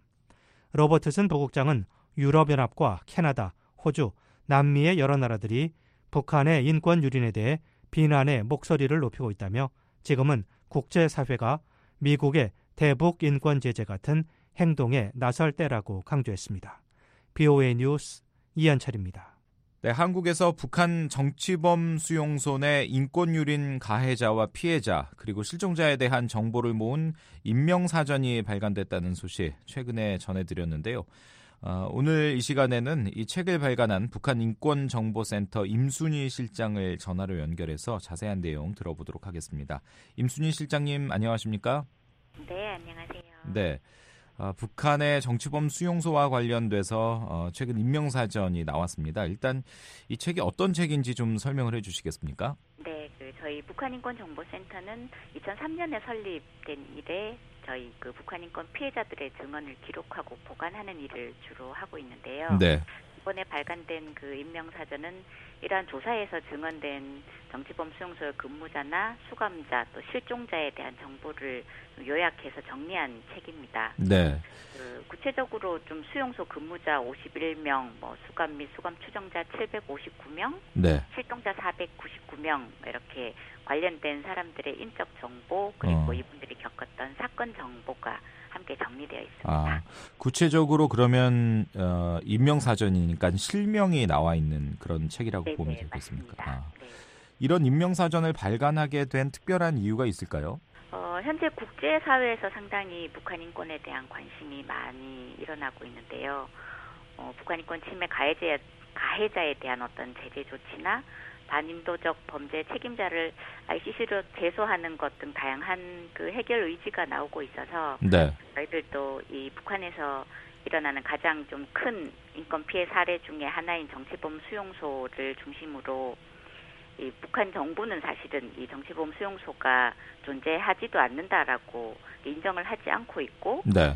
로버트슨 부국장은 유럽연합과 캐나다, 호주, 남미의 여러 나라들이 북한의 인권 유린에 대해 비난의 목소리를 높이고 있다며 지금은 국제사회가 미국의 대북 인권 제재 같은 행동에 나설 때라고 강조했습니다. 비오에이 뉴스 이현철입니다. 네, 한국에서 북한 정치범 수용소 내 인권유린 가해자와 피해자 그리고 실종자에 대한 정보를 모은 인명사전이 발간됐다는 소식 최근에 전해드렸는데요. 어, 오늘 이 시간에는 이 책을 발간한 북한인권정보센터 임순희 실장을 전화로 연결해서 자세한 내용 들어보도록 하겠습니다. 임순희 실장님 안녕하십니까? 네, 안녕하세요. 네. 어, 북한의 정치범 수용소와 관련돼서 어, 최근 인명사전이 나왔습니다. 일단 이 책이 어떤 책인지 좀 설명을 해주시겠습니까? 네, 그 저희 북한인권정보센터는 이천삼 년에 설립된 이래 저희 그 북한인권 피해자들의 증언을 기록하고 보관하는 일을 주로 하고 있는데요. 네. 이번에 발간된 그 인명사전은 이러한 조사에서 증언된 정치범 수용소의 근무자나 수감자 또 실종자에 대한 정보를 요약해서 정리한 책입니다. 네. 그 구체적으로 좀 수용소 근무자 오십일 명, 뭐 수감 및 수감 추정자 칠백오십구 명, 네. 실종자 사백구십구 명 이렇게 관련된 사람들의 인적 정보 그리고 어. 이분들이 겪었던 사건 정보가 함께 정리되어 있습니다. 아, 구체적으로 그러면 어, 인명사전이니까 실명이 나와 있는 그런 책이라고 네네, 보면 되겠습니까? 아. 네. 이런 인명사전을 발간하게 된 특별한 이유가 있을까요? 어, 현재 국제사회에서 상당히 북한 인권에 대한 관심이 많이 일어나고 있는데요. 어, 북한 인권 침해 가해자, 가해자에 대한 어떤 제재 조치나 반인도적 범죄 책임자를 아이씨씨로 제소하는 것 등 다양한 그 해결 의지가 나오고 있어서 네. 저희들도 이 북한에서 일어나는 가장 좀 큰 인권 피해 사례 중에 하나인 정치범 수용소를 중심으로 이 북한 정부는 사실은 이 정치범 수용소가 존재하지도 않는다라고 인정을 하지 않고 있고 네.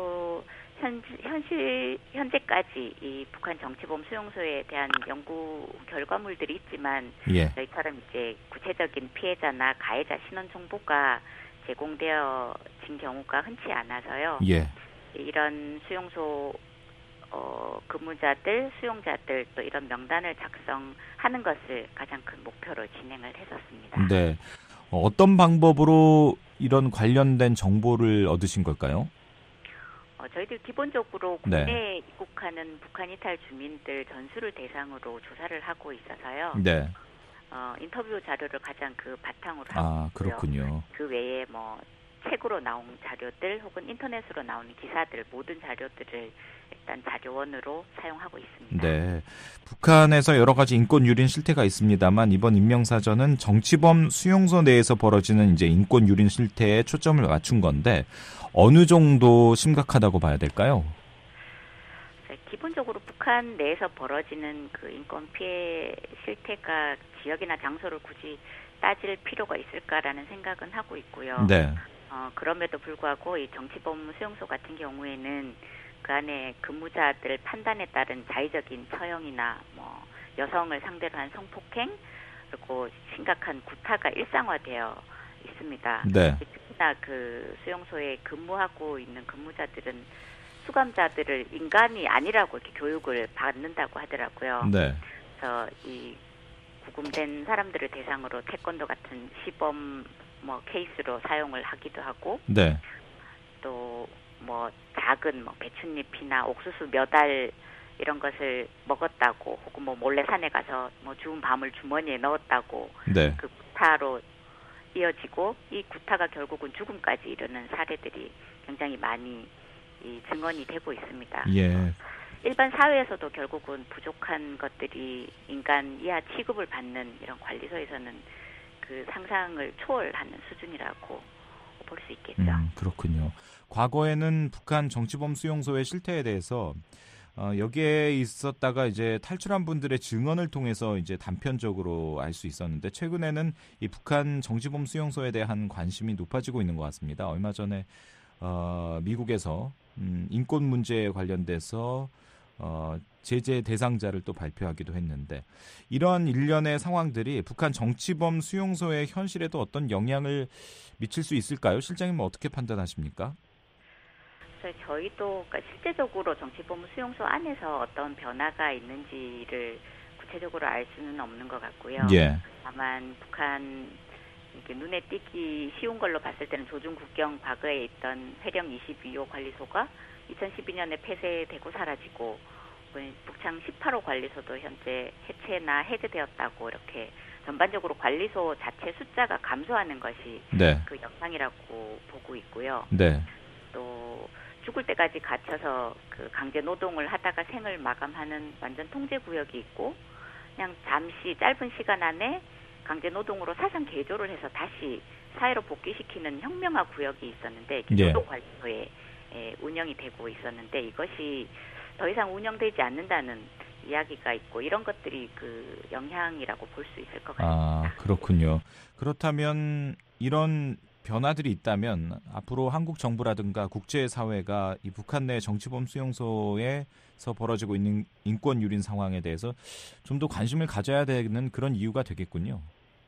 또 현, 현실, 현재까지 이 북한 정치범 수용소에 대한 연구 결과물들이 있지만 예. 저희처럼 이제 구체적인 피해자나 가해자 신원 정보가 제공되어진 경우가 흔치 않아서요. 예. 이런 수용소 어, 근무자들, 수용자들 또 이런 명단을 작성하는 것을 가장 큰 목표로 진행을 했었습니다. 네. 어떤 방법으로 이런 관련된 정보를 얻으신 걸까요? 어, 저희들 기본적으로 네. 국내에 입국하는 북한 이탈 주민들 전수를 대상으로 조사를 하고 있어서요. 네. 어, 인터뷰 자료를 가장 그 바탕으로 하고 아, 있고요. 그렇군요. 그 외에 뭐 책으로 나온 자료들 혹은 인터넷으로 나오는 기사들 모든 자료들을 일단 자료원으로 사용하고 있습니다. 네. 북한에서 여러 가지 인권 유린 실태가 있습니다만 이번 인명사전은 정치범 수용소 내에서 벌어지는 이제 인권 유린 실태에 초점을 맞춘 건데 어느 정도 심각하다고 봐야 될까요? 기본적으로 북한 내에서 벌어지는 그 인권 피해 실태가 지역이나 장소를 굳이 따질 필요가 있을까라는 생각은 하고 있고요. 네. 어, 그럼에도 불구하고 이 정치범 수용소 같은 경우에는 그 안에 근무자들 판단에 따른 자의적인 처형이나 뭐 여성을 상대로 한 성폭행 그리고 심각한 구타가 일상화되어 있습니다. 네. 특히나 그 수용소에 근무하고 있는 근무자들은 수감자들을 인간이 아니라고 이렇게 교육을 받는다고 하더라고요. 네. 그래서 이 구금된 사람들을 대상으로 태권도 같은 시범 뭐 케이스로 사용을 하기도 하고 네. 또 뭐 작은 뭐 배춧잎이나 옥수수 몇 알 이런 것을 먹었다고, 혹은 뭐 몰래 산에 가서 뭐 주운 밤을 주머니에 넣었다고 네. 그 구타로 이어지고, 이 구타가 결국은 죽음까지 이르는 사례들이 굉장히 많이 이 증언이 되고 있습니다. 예. 일반 사회에서도 결국은 부족한 것들이 인간 이하 취급을 받는 이런 관리소에서는 그 상상을 초월하는 수준이라고 볼 수 있겠죠. 음, 그렇군요. 과거에는 북한 정치범 수용소의 실태에 대해서 어, 여기에 있었다가 이제 탈출한 분들의 증언을 통해서 이제 단편적으로 알 수 있었는데, 최근에는 이 북한 정치범 수용소에 대한 관심이 높아지고 있는 것 같습니다. 얼마 전에 어, 미국에서 음, 인권 문제에 관련돼서 어, 제재 대상자를 또 발표하기도 했는데, 이런 일련의 상황들이 북한 정치범 수용소의 현실에도 어떤 영향을 미칠 수 있을까요? 실장님은 어떻게 판단하십니까? 저희도 그러니까 실제적으로 정치범 수용소 안에서 어떤 변화가 있는지를 구체적으로 알 수는 없는 것 같고요. 예. 다만 북한 이렇게 눈에 띄기 쉬운 걸로 봤을 때는 조중 국경 과거에 있던 회령 이십이 호 관리소가 이천십이 년에 폐쇄되고 사라지고, 북창 십팔 호 관리소도 현재 해체나 해제되었다고, 이렇게 전반적으로 관리소 자체 숫자가 감소하는 것이 네. 그 영향이라고 보고 있고요. 네. 또 죽을 때까지 갇혀서 그 강제 노동을 하다가 생을 마감하는 완전 통제 구역이 있고, 그냥 잠시 짧은 시간 안에 강제 노동으로 사상 개조를 해서 다시 사회로 복귀시키는 혁명화 구역이 있었는데, 예. 노동관리소에 운영이 되고 있었는데, 이것이 더 이상 운영되지 않는다는 이야기가 있고, 이런 것들이 그 영향이라고 볼 수 있을 것 같습니다. 아, 그렇군요. 그렇다면 이런 변화들이 있다면 앞으로 한국 정부라든가 국제사회가 이 북한 내 정치범 수용소에서 벌어지고 있는 인권 유린 상황에 대해서 좀 더 관심을 가져야 되는 그런 이유가 되겠군요.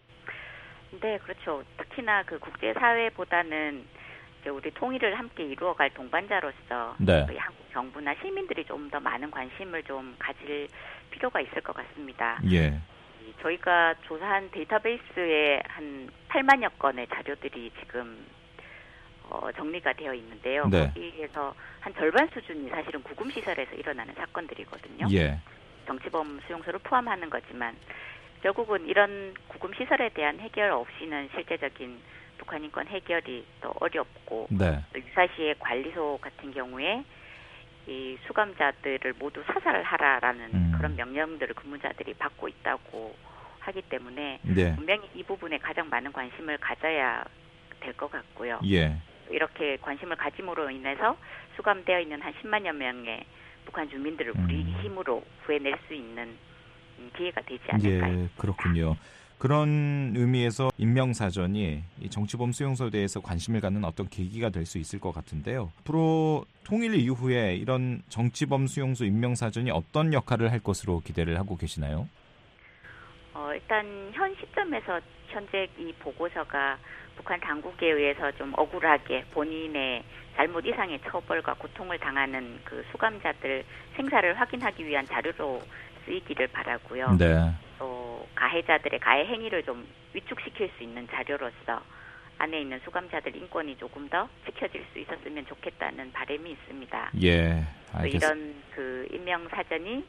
네, 그렇죠. 특히나 그 국제사회보다는 이제 우리 통일을 함께 이루어갈 동반자로서 네. 우리 한국 정부나 시민들이 좀 더 많은 관심을 좀 가질 필요가 있을 것 같습니다. 예. 저희가 조사한 데이터베이스에 한 팔만여 건의 자료들이 지금 어, 정리가 되어 있는데요. 네. 거기에서 한 절반 수준이 사실은 구금시설에서 일어나는 사건들이거든요. 예. 정치범 수용소를 포함하는 거지만, 결국은 이런 구금시설에 대한 해결 없이는 실제적인 북한 인권 해결이 또 어렵고, 네. 또 유사시의 관리소 같은 경우에 이 수감자들을 모두 사살을 하라라는 음. 그런 명령들을 근무자들이 받고 있다고 하기 때문에 네. 분명히 이 부분에 가장 많은 관심을 가져야 될 것 같고요. 예. 이렇게 관심을 가짐으로 인해서 수감되어 있는 한 십만여 명의 북한 주민들을 우리 음. 힘으로 구해낼 수 있는 기회가 되지 않을까요? 예, 그렇군요. 그런 의미에서 인명사전이 이 정치범 수용소에 대해서 관심을 갖는 어떤 계기가 될 수 있을 것 같은데요. 앞으로 통일 이후에 이런 정치범 수용소 인명사전이 어떤 역할을 할 것으로 기대를 하고 계시나요? 어, 일단 현 시점에서 현재 이 보고서가 북한 당국에 의해서 좀 억울하게 본인의 잘못 이상의 처벌과 고통을 당하는 그 수감자들 생사를 확인하기 위한 자료로 쓰이기를 바라고요. 네. 또 가해자들의 가해 행위를 좀 위축시킬 수 있는 자료로서 안에 있는 수감자들 인권이 조금 더 지켜질 수 있었으면 좋겠다는 바람이 있습니다. 예, 알겠습니다. 이런 그 인명 사전이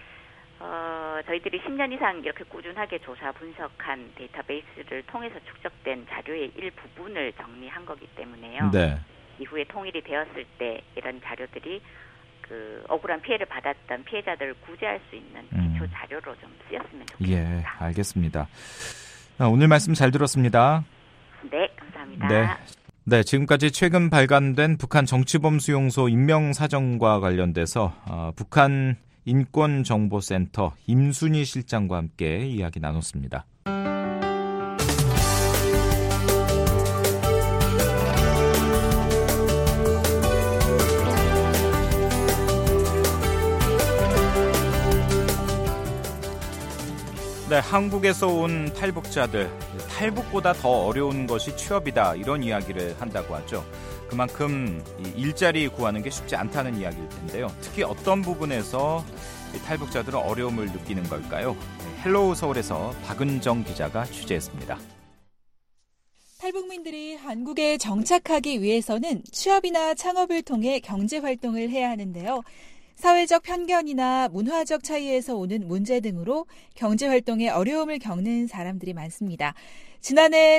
어, 저희들이 십 년 이상 이렇게 꾸준하게 조사 분석한 데이터베이스를 통해서 축적된 자료의 일부분을 정리한 거기 때문에요. 네. 이후에 통일이 되었을 때 이런 자료들이 그 억울한 피해를 받았던 피해자들을 구제할 수 있는 기초 음. 자료로 좀 쓰였으면 좋겠습니다. 예, 알겠습니다. 아, 오늘 말씀 잘 들었습니다. 네, 감사합니다. 네. 네, 지금까지 최근 발간된 북한 정치범 수용소 인명사정과 관련돼서 어, 북한 인권정보센터 임순희 실장과 함께 이야기 나눴습니다. 네, 한국에서 온 탈북자들, 탈북보다 더 어려운 것이 취업이다, 이런 이야기를 한다고 하죠. 그만큼 이 일자리 구하는 게 쉽지 않다는 이야기일 텐데요. 특히 어떤 부분에서 이 탈북자들은 어려움을 느끼는 걸까요? 헬로우 서울에서 박은정 기자가 취재했습니다. 탈북민들이 한국에 정착하기 위해서는 취업이나 창업을 통해 경제활동을 해야 하는데요. 사회적 편견이나 문화적 차이에서 오는 문제 등으로 경제활동에 어려움을 겪는 사람들이 많습니다. 지난해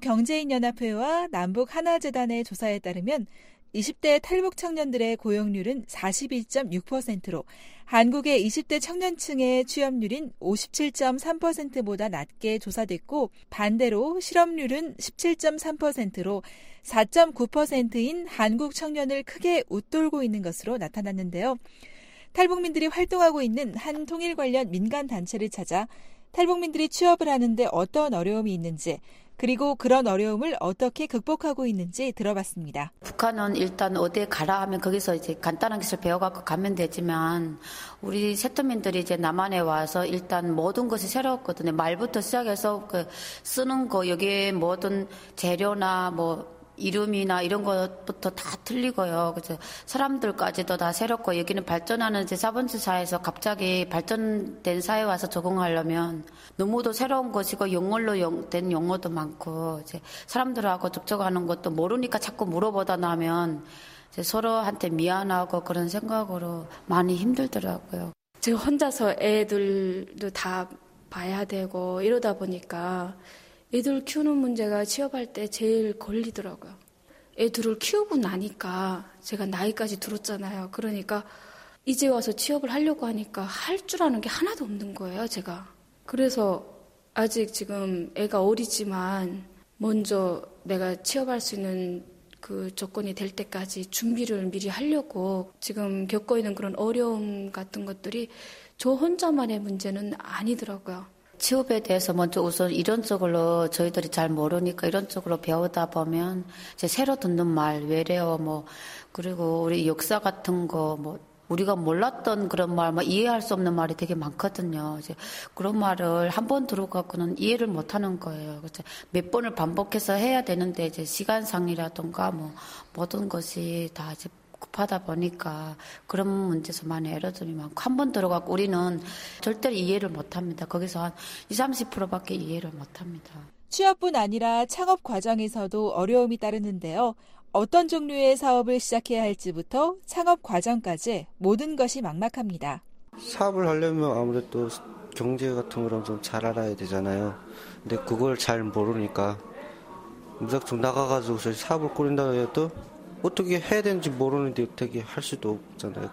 전국경제인연합회와 남북하나재단의 조사에 따르면 이십 대 탈북 청년들의 고용률은 사십이 점 육 퍼센트로 한국의 이십 대 청년층의 취업률인 오십칠 점 삼 퍼센트보다 낮게 조사됐고 반대로 실업률은 십칠 점 삼 퍼센트로 사 점 구 퍼센트인 한국 청년을 크게 웃돌고 있는 것으로 나타났는데요. 탈북민들이 활동하고 있는 한 통일 관련 민간 단체를 찾아 탈북민들이 취업을 하는데 어떤 어려움이 있는지 그리고 그런 어려움을 어떻게 극복하고 있는지 들어봤습니다. 북한은 일단 어디에 가라 하면 거기서 이제 간단한 기술 배워갖고 가면 되지만 우리 세터민들이 이제 남한에 와서 일단 모든 것이 새로웠거든요. 말부터 시작해서 그 쓰는 거 여기에 모든 재료나 뭐 이름이나 이런 것부터 다 틀리고요. 그래서 사람들까지도 다 새롭고 여기는 발전하는 제사 번째 사회에서 갑자기 발전된 사회에 와서 적응하려면 너무도 새로운 것이고 영어로 된 용어도 많고 이제 사람들하고 접촉하는 것도 모르니까 자꾸 물어보다 나면 이제 서로한테 미안하고 그런 생각으로 많이 힘들더라고요. 제가 혼자서 애들도 다 봐야 되고 이러다 보니까 애들 키우는 문제가 취업할 때 제일 걸리더라고요. 애들을 키우고 나니까 제가 나이까지 들었잖아요. 그러니까 이제 와서 취업을 하려고 하니까 할 줄 아는 게 하나도 없는 거예요, 제가. 그래서 아직 지금 애가 어리지만 먼저 내가 취업할 수 있는 그 조건이 될 때까지 준비를 미리 하려고 지금 겪고 있는 그런 어려움 같은 것들이 저 혼자만의 문제는 아니더라고요. 취업에 대해서 먼저 우선 이론적으로 저희들이 잘 모르니까 이론적으로 배우다 보면 이제 새로 듣는 말, 외래어 뭐 그리고 우리 역사 같은 거 뭐 우리가 몰랐던 그런 말, 뭐 이해할 수 없는 말이 되게 많거든요. 이제 그런 말을 한 번 들어갖고는 이해를 못 하는 거예요. 그래서 몇 번을 반복해서 해야 되는데 이제 시간상이라든가 뭐 모든 것이 다 이제 급하다 보니까 그런 문제에서 많이 에러점이 많고 한 번 들어가고 우리는 절대로 이해를 못합니다. 거기서 한 이십, 삼십 퍼센트밖에 이해를 못합니다. 취업뿐 아니라 창업 과정에서도 어려움이 따르는데요. 어떤 종류의 사업을 시작해야 할지부터 창업 과정까지 모든 것이 막막합니다. 사업을 하려면 아무래도 경제 같은 거를 좀 잘 알아야 되잖아요. 근데 그걸 잘 모르니까 무작정 나가가지고 사업을 꾸린다고 해도 어떻게 해야 되는지 모르는데 어떻게 할 수도 없잖아요.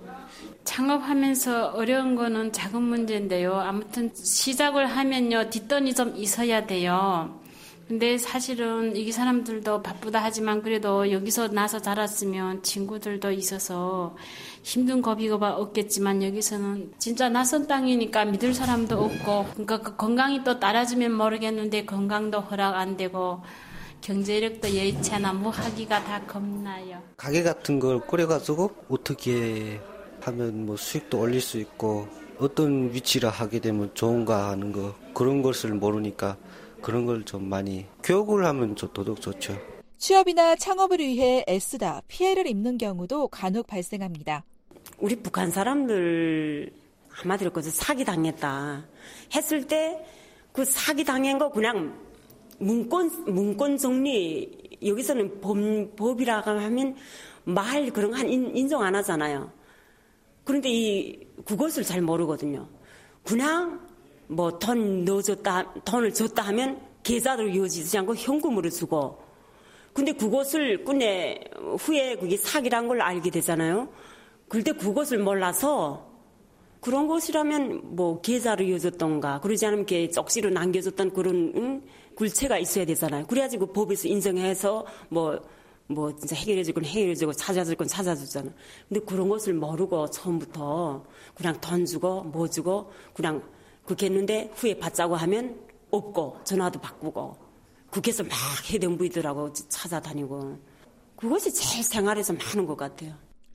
창업하면서 어려운 거는 작은 문제인데요. 아무튼 시작을 하면요. 뒷돈이 좀 있어야 돼요. 근데 사실은 이 사람들도 바쁘다 하지만 그래도 여기서 나서 자랐으면 친구들도 있어서 힘든 고비고바 없겠지만 여기서는 진짜 낯선 땅이니까 믿을 사람도 없고 그러니까 그 건강이 또 따라주면 모르겠는데 건강도 허락 안 되고 경제력도 여의치 않아 뭐 하기가 다 겁나요. 가게 같은 걸 꾸려가지고 어떻게 하면 뭐 수익도 올릴 수 있고 어떤 위치라 하게 되면 좋은가 하는 거 그런 것을 모르니까 그런 걸 좀 많이 교육을 하면 더더욱 좋죠. 취업이나 창업을 위해 애쓰다 피해를 입는 경우도 간혹 발생합니다. 우리 북한 사람들 한마디로 그저 사기 당했다 했을 때 그 사기 당한 거 그냥 문건 문건 정리 여기서는 법, 법이라고 하면 말 그런 거 한 인정 안 하잖아요. 그런데 이 그것을 잘 모르거든요. 그냥 뭐 돈 넣어줬다 돈을 줬다 하면 계좌로 이어지지 않고 현금으로 주고 근데 그것을 끝내 후에 그게 사기란 걸 알게 되잖아요. 그런데 그것을 몰라서 그런 것이라면 뭐 계좌로 이어졌던가 그러지 않으면 이렇게 쪽지로 남겨줬던 그런 응? 굴체가 있어야 되잖아요. 그래야지 그 법에서 인정해서 뭐, 뭐 진짜 해결해줄 건 해결해주고 찾아줄 건 찾아주잖아. 근데 그런 것을 모르고 처음부터 그냥 돈 주고 뭐 주고 그냥 그렇게 했는데 후에 받자고 하면 없고 전화도 바꾸고 국회에서 막 해동부이더라고 찾아다니고 그것이 제일 생활에서 많은 것 같아요.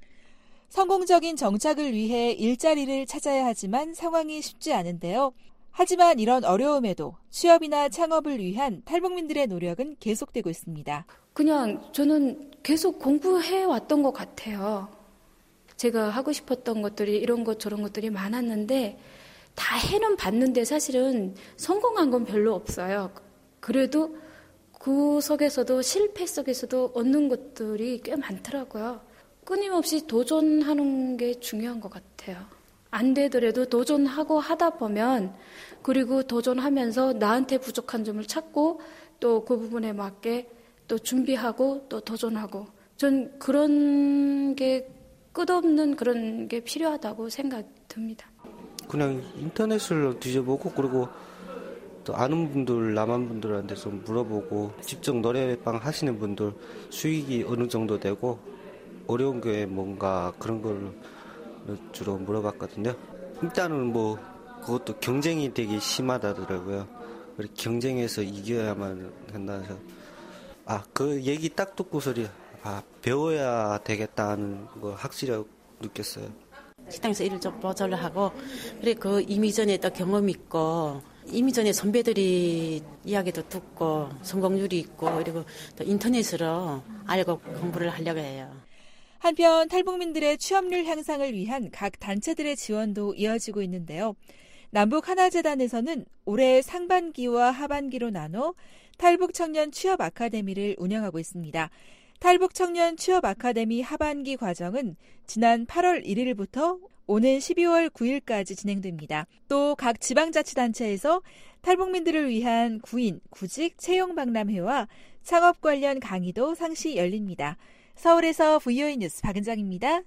성공적인 정착을 위해 일자리를 찾아야 하지만 상황이 쉽지 않은데요. 하지만 이런 어려움에도 취업이나 창업을 위한 탈북민들의 노력은 계속되고 있습니다. 그냥 저는 계속 공부해 왔던 것 같아요. 제가 하고 싶었던 것들이 이런 것 저런 것들이 많았는데 다 해는 봤는데 사실은 성공한 건 별로 없어요. 그래도 그 속에서도 실패 속에서도 얻는 것들이 꽤 많더라고요. 끊임없이 도전하는 게 중요한 것 같아요. 안 되더라도 도전하고 하다 보면 그리고 도전하면서 나한테 부족한 점을 찾고 또 그 부분에 맞게 또 준비하고 또 도전하고 전 그런 게 끝없는 그런 게 필요하다고 생각이 듭니다. 그냥 인터넷을 뒤져보고 그리고 또 아는 분들, 남한 분들한테 좀 물어보고 직접 노래방 하시는 분들 수익이 어느 정도 되고 어려운 게 뭔가 그런 걸 주로 물어봤거든요. 일단은 뭐 그것도 경쟁이 되게 심하다더라고요. 경쟁에서 이겨야만 한다서 아, 그 얘기 딱 듣고서리 아, 배워야 되겠다는 거 확실히 느꼈어요. 식당에서 일을 좀 보조를 하고 그래 그 이미 전에 또 경험 있고 이미 전에 선배들이 이야기도 듣고 성공률이 있고 그리고 또 인터넷으로 알고 공부를 하려고 해요. 한편 탈북민들의 취업률 향상을 위한 각 단체들의 지원도 이어지고 있는데요. 남북하나재단에서는 올해 상반기와 하반기로 나눠 탈북청년 취업 아카데미를 운영하고 있습니다. 탈북청년 취업 아카데미 하반기 과정은 지난 팔월 일일부터 오는 십이월 구일까지 진행됩니다. 또 각 지방자치단체에서 탈북민들을 위한 구인, 구직, 채용 박람회와 창업 관련 강의도 상시 열립니다. 서울에서 브이오에이 뉴스 박은정입니다.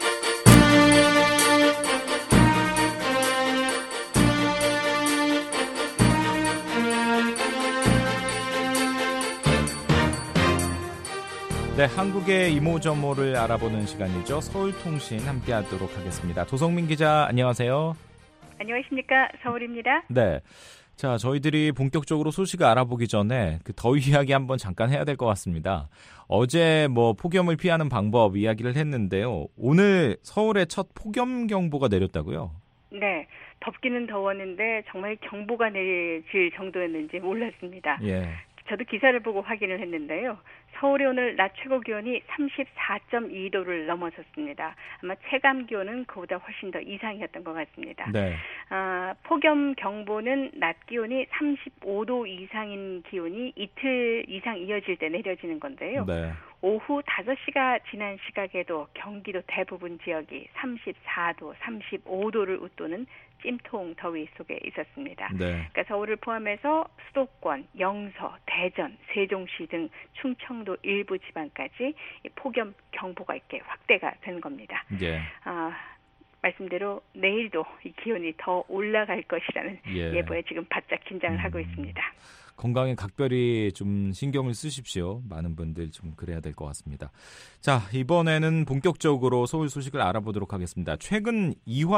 네, 한국의 이모저모를 알아보는 시간이죠. 서울통신 함께하도록 하겠습니다. 도성민 기자, 안녕하세요. 안녕하십니까, 서울입니다. 네, 자 저희들이 본격적으로 소식을 알아보기 전에 그 더위 이야기 한번 잠깐 해야 될 것 같습니다. 어제 뭐 폭염을 피하는 방법 이야기를 했는데요. 오늘 서울에 첫 폭염 경보가 내렸다고요? 네, 덥기는 더웠는데 정말 경보가 내릴 정도였는지 몰랐습니다. 예. 저도 기사를 보고 확인을 했는데요. 서울의 오늘 낮 최고 기온이 삼십사 점 이 도를 넘어섰습니다. 아마 체감 기온은 그보다 훨씬 더 이상이었던 것 같습니다. 네. 아, 폭염 경보는 낮 기온이 삼십오 도 이상인 기온이 이틀 이상 이어질 때 내려지는 건데요. 네. 오후 다섯 시가 지난 시각에도 경기도 대부분 지역이 삼십사 도, 삼십오 도를 웃도는 찜통 더위 속에 있었습니다. 네. 그러니까 서울을 포함해서 수도권, 영서, 대전, 세종시 등 충청도 일부 지방까지 폭염 경보가 이렇게 확대가 된 겁니다. 예. 아, 말씀대로 내일도 이 기온이 더 올라갈 것이라는 예. 예보에 지금 바짝 긴장을 음. 하고 있습니다. 건강에 각별히 좀 신경을 쓰십시오. 많은 분들 좀 그래야 될 것 같습니다. 자, 이번에는 본격적으로 서울 소식을 알아보도록 하겠습니다. 최근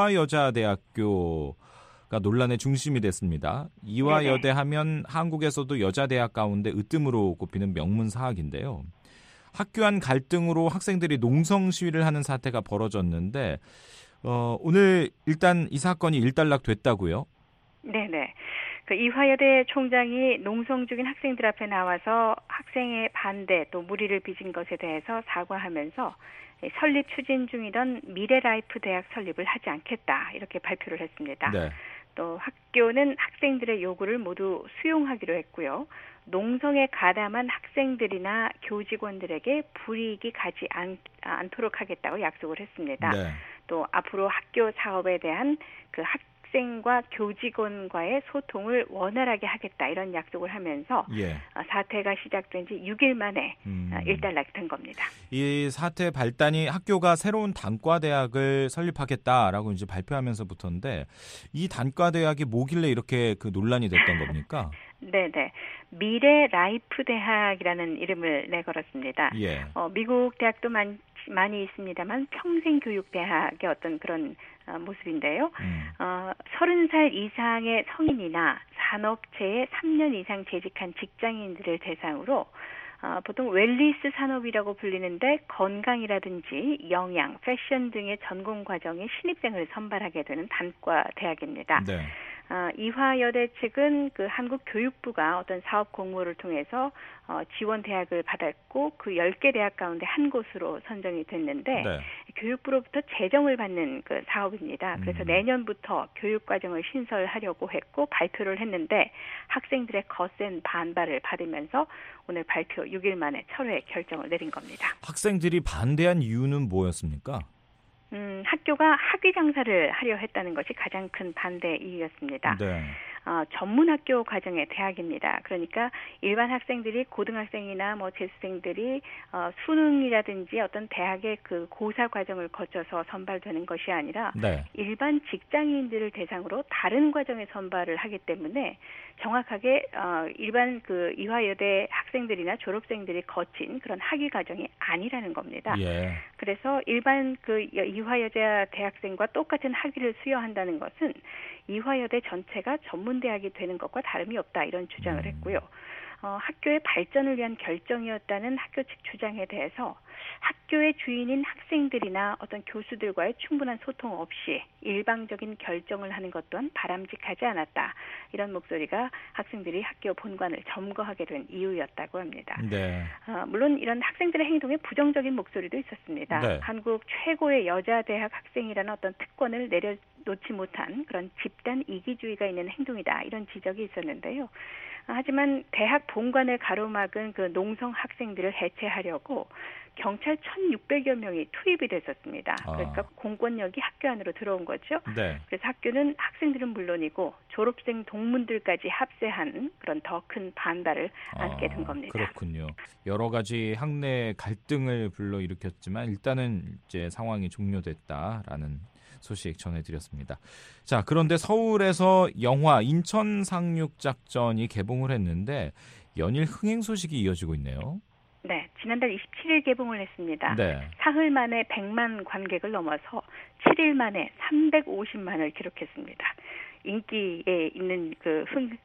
이화여자대학교가 논란의 중심이 됐습니다. 이화여대 하면 한국에서도 여자대학 가운데 으뜸으로 꼽히는 명문 사학인데요. 학교 안 갈등으로 학생들이 농성 시위를 하는 사태가 벌어졌는데 어, 오늘 일단 이 사건이 일단락됐다고요? 네네. 그 이화여대 총장이 농성 중인 학생들 앞에 나와서 학생의 반대 또 무리를 빚은 것에 대해서 사과하면서 설립 추진 중이던 미래라이프 대학 설립을 하지 않겠다 이렇게 발표를 했습니다. 네. 또 학교는 학생들의 요구를 모두 수용하기로 했고요. 농성에 가담한 학생들이나 교직원들에게 불이익이 가지 않, 않도록 하겠다고 약속을 했습니다. 네. 또 앞으로 학교 사업에 대한 그 학 학생과 교직원과의 소통을 원활하게 하겠다 이런 약속을 하면서 예. 사태가 시작된 지 육 일 만에 음. 일단락된 겁니다. 이 사태 발단이 학교가 새로운 단과대학을 설립하겠다라고 이제 발표하면서부터인데 이 단과대학이 뭐길래 이렇게 그 논란이 됐던 겁니까? 네네. 미래 라이프 대학이라는 이름을 내걸었습니다. 예. 어, 미국 대학도 많, 많이 있습니다만 평생교육대학의 어떤 그런 어, 모습인데요. 음. 어, 서른 살 이상의 성인이나 산업체에 삼 년 이상 재직한 직장인들을 대상으로 어, 보통 웰리스 산업이라고 불리는데 건강이라든지 영양, 패션 등의 전공 과정에 신입생을 선발하게 되는 단과 대학입니다. 네. 어, 이화여대 측은 그 한국교육부가 어떤 사업 공모를 통해서 어, 지원 대학을 받았고 그 열 개 대학 가운데 한 곳으로 선정이 됐는데 네. 교육부로부터 재정을 받는 그 사업입니다. 그래서 음. 내년부터 교육과정을 신설하려고 했고 발표를 했는데 학생들의 거센 반발을 받으면서 오늘 발표 육 일 만에 철회 결정을 내린 겁니다. 학생들이 반대한 이유는 뭐였습니까? 음, 학교가 학위 장사를 하려 했다는 것이 가장 큰 반대 이유였습니다. 네. 어, 전문학교 과정의 대학입니다. 그러니까 일반 학생들이 고등학생이나 뭐 재수생들이 어, 수능이라든지 어떤 대학의 그 고사 과정을 거쳐서 선발되는 것이 아니라 네. 일반 직장인들을 대상으로 다른 과정에 선발을 하기 때문에 정확하게 어, 일반 그 이화여대 학생들이나 졸업생들이 거친 그런 학위 과정이 아니라는 겁니다. 예. 그래서 일반 그 이화여대 대학생과 똑같은 학위를 수여한다는 것은 이화여대 전체가 전문대학이 되는 것과 다름이 없다 이런 주장을 음. 했고요. 어, 학교의 발전을 위한 결정이었다는 학교 측 주장에 대해서 학교의 주인인 학생들이나 어떤 교수들과의 충분한 소통 없이 일방적인 결정을 하는 것 또한 바람직하지 않았다. 이런 목소리가 학생들이 학교 본관을 점거하게 된 이유였다고 합니다. 네. 어, 물론 이런 학생들의 행동에 부정적인 목소리도 있었습니다. 네. 한국 최고의 여자대학 학생이라는 어떤 특권을 내려놓지 못한 그런 집단 이기주의가 있는 행동이다. 이런 지적이 있었는데요. 하지만 대학 본관을 가로막은 그 농성 학생들을 해체하려고 경찰 천육백여 명이 투입이 됐었습니다. 아. 그러니까 공권력이 학교 안으로 들어온 거죠. 네. 그래서 학교는 학생들은 물론이고 졸업생 동문들까지 합세한 그런 더 큰 반발을 안게 된 겁니다. 그렇군요. 여러 가지 학내 갈등을 불러일으켰지만 일단은 이제 상황이 종료됐다라는 소식 전해드렸습니다. 자, 그런데 서울에서 영화 인천 상륙작전이 개봉을 했는데 연일 흥행 소식이 이어지고 있네요. 네, 지난달 이십칠 일 개봉을 했습니다. 네. 사흘 만에 백만 관객을 넘어서 칠 일 만에 삼백오십만을 기록했습니다. 인기에 있는 그 흥,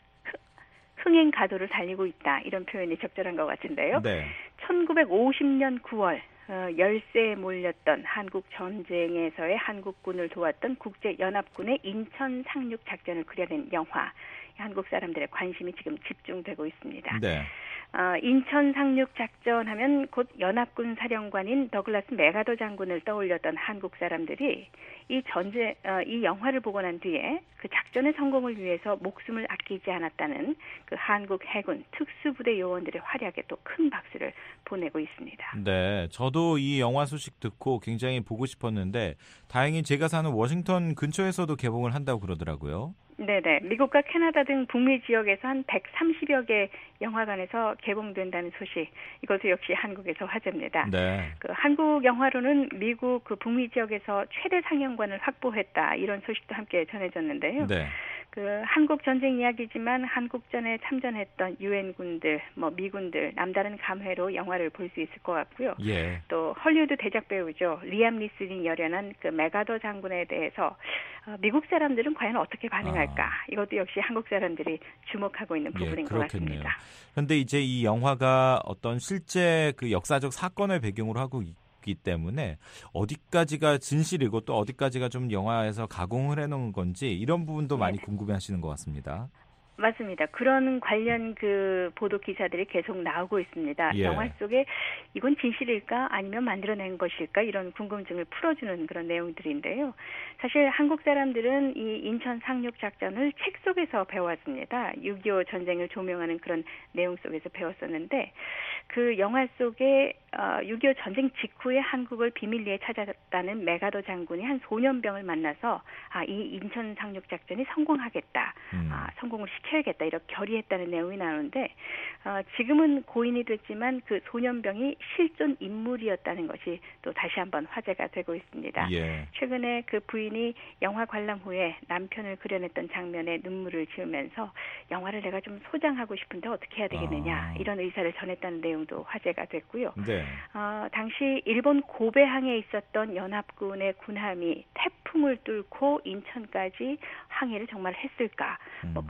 흥행 가도를 달리고 있다. 이런 표현이 적절한 것 같은데요. 네. 천구백오십 년 구월 어, 열세에 몰렸던 한국 전쟁에서의 한국군을 도왔던 국제연합군의 인천 상륙 작전을 그려낸 영화. 한국 사람들의 관심이 지금 집중되고 있습니다. 네. 어, 인천 상륙 작전 하면 곧 연합군 사령관인 더글라스 메가더 장군을 떠올렸던 한국 사람들이 이 전제 어, 이 영화를 보고 난 뒤에 그 작전의 성공을 위해서 목숨을 아끼지 않았다는 그 한국 해군 특수부대 요원들의 활약에 또 큰 박수를 보내고 있습니다. 네, 저도 이 영화 소식 듣고 굉장히 보고 싶었는데 다행히 제가 사는 워싱턴 근처에서도 개봉을 한다고 그러더라고요. 네네. 미국과 캐나다 등 북미 지역에서 한 백삼십여 개 영화관에서 개봉된다는 소식. 이것도 역시 한국에서 화제입니다. 네. 그 한국 영화로는 미국 그 북미 지역에서 최대 상영관을 확보했다. 이런 소식도 함께 전해졌는데요. 네. 그 한국 전쟁 이야기지만 한국전에 참전했던 유엔군들, 뭐 미군들 남다른 감회로 영화를 볼 수 있을 것 같고요. 예. 또 헐리우드 대작 배우죠. 리암 니슨이 열연한 그 메가더 장군에 대해서 어, 미국 사람들은 과연 어떻게 반응할까? 아. 이것도 역시 한국 사람들이 주목하고 있는 부분인 예, 것 같습니다. 그런데 이제 이 영화가 어떤 실제 그 역사적 사건을 배경으로 하고 있기 때문에 어디까지가 진실이고 또 어디까지가 좀 영화에서 가공을 해놓은 건지 이런 부분도 많이 네. 궁금해하시는 것 같습니다. 맞습니다. 그런 관련 그 보도 기사들이 계속 나오고 있습니다. 예. 영화 속에 이건 진실일까 아니면 만들어낸 것일까 이런 궁금증을 풀어주는 그런 내용들인데요. 사실 한국 사람들은 이 인천 상륙 작전을 책 속에서 배웠습니다. 육이오 전쟁을 조명하는 그런 내용 속에서 배웠었는데 그 영화 속에 육이오 전쟁 직후에 한국을 비밀리에 찾았다는 메가더 장군이 한 소년병을 만나서 아, 이 인천 상륙 작전이 성공하겠다. 음. 아, 성공을 시켜야겠다. 이렇게 결의했다는 내용이 나오는데 어, 지금은 고인이 됐지만 그 소년병이 실존 인물이었다는 것이 또 다시 한번 화제가 되고 있습니다. 예. 최근에 그 부인이 영화 관람 후에 남편을 그려냈던 장면에 눈물을 지으면서 영화를 내가 좀 소장하고 싶은데 어떻게 해야 되겠느냐 아. 이런 의사를 전했다는 내용도 화제가 됐고요. 네. 어, 당시 일본 고베항에 있었던 연합군의 군함이 태풍을 뚫고 인천까지 항해를 정말 했을까 음. 뭐 그런 상황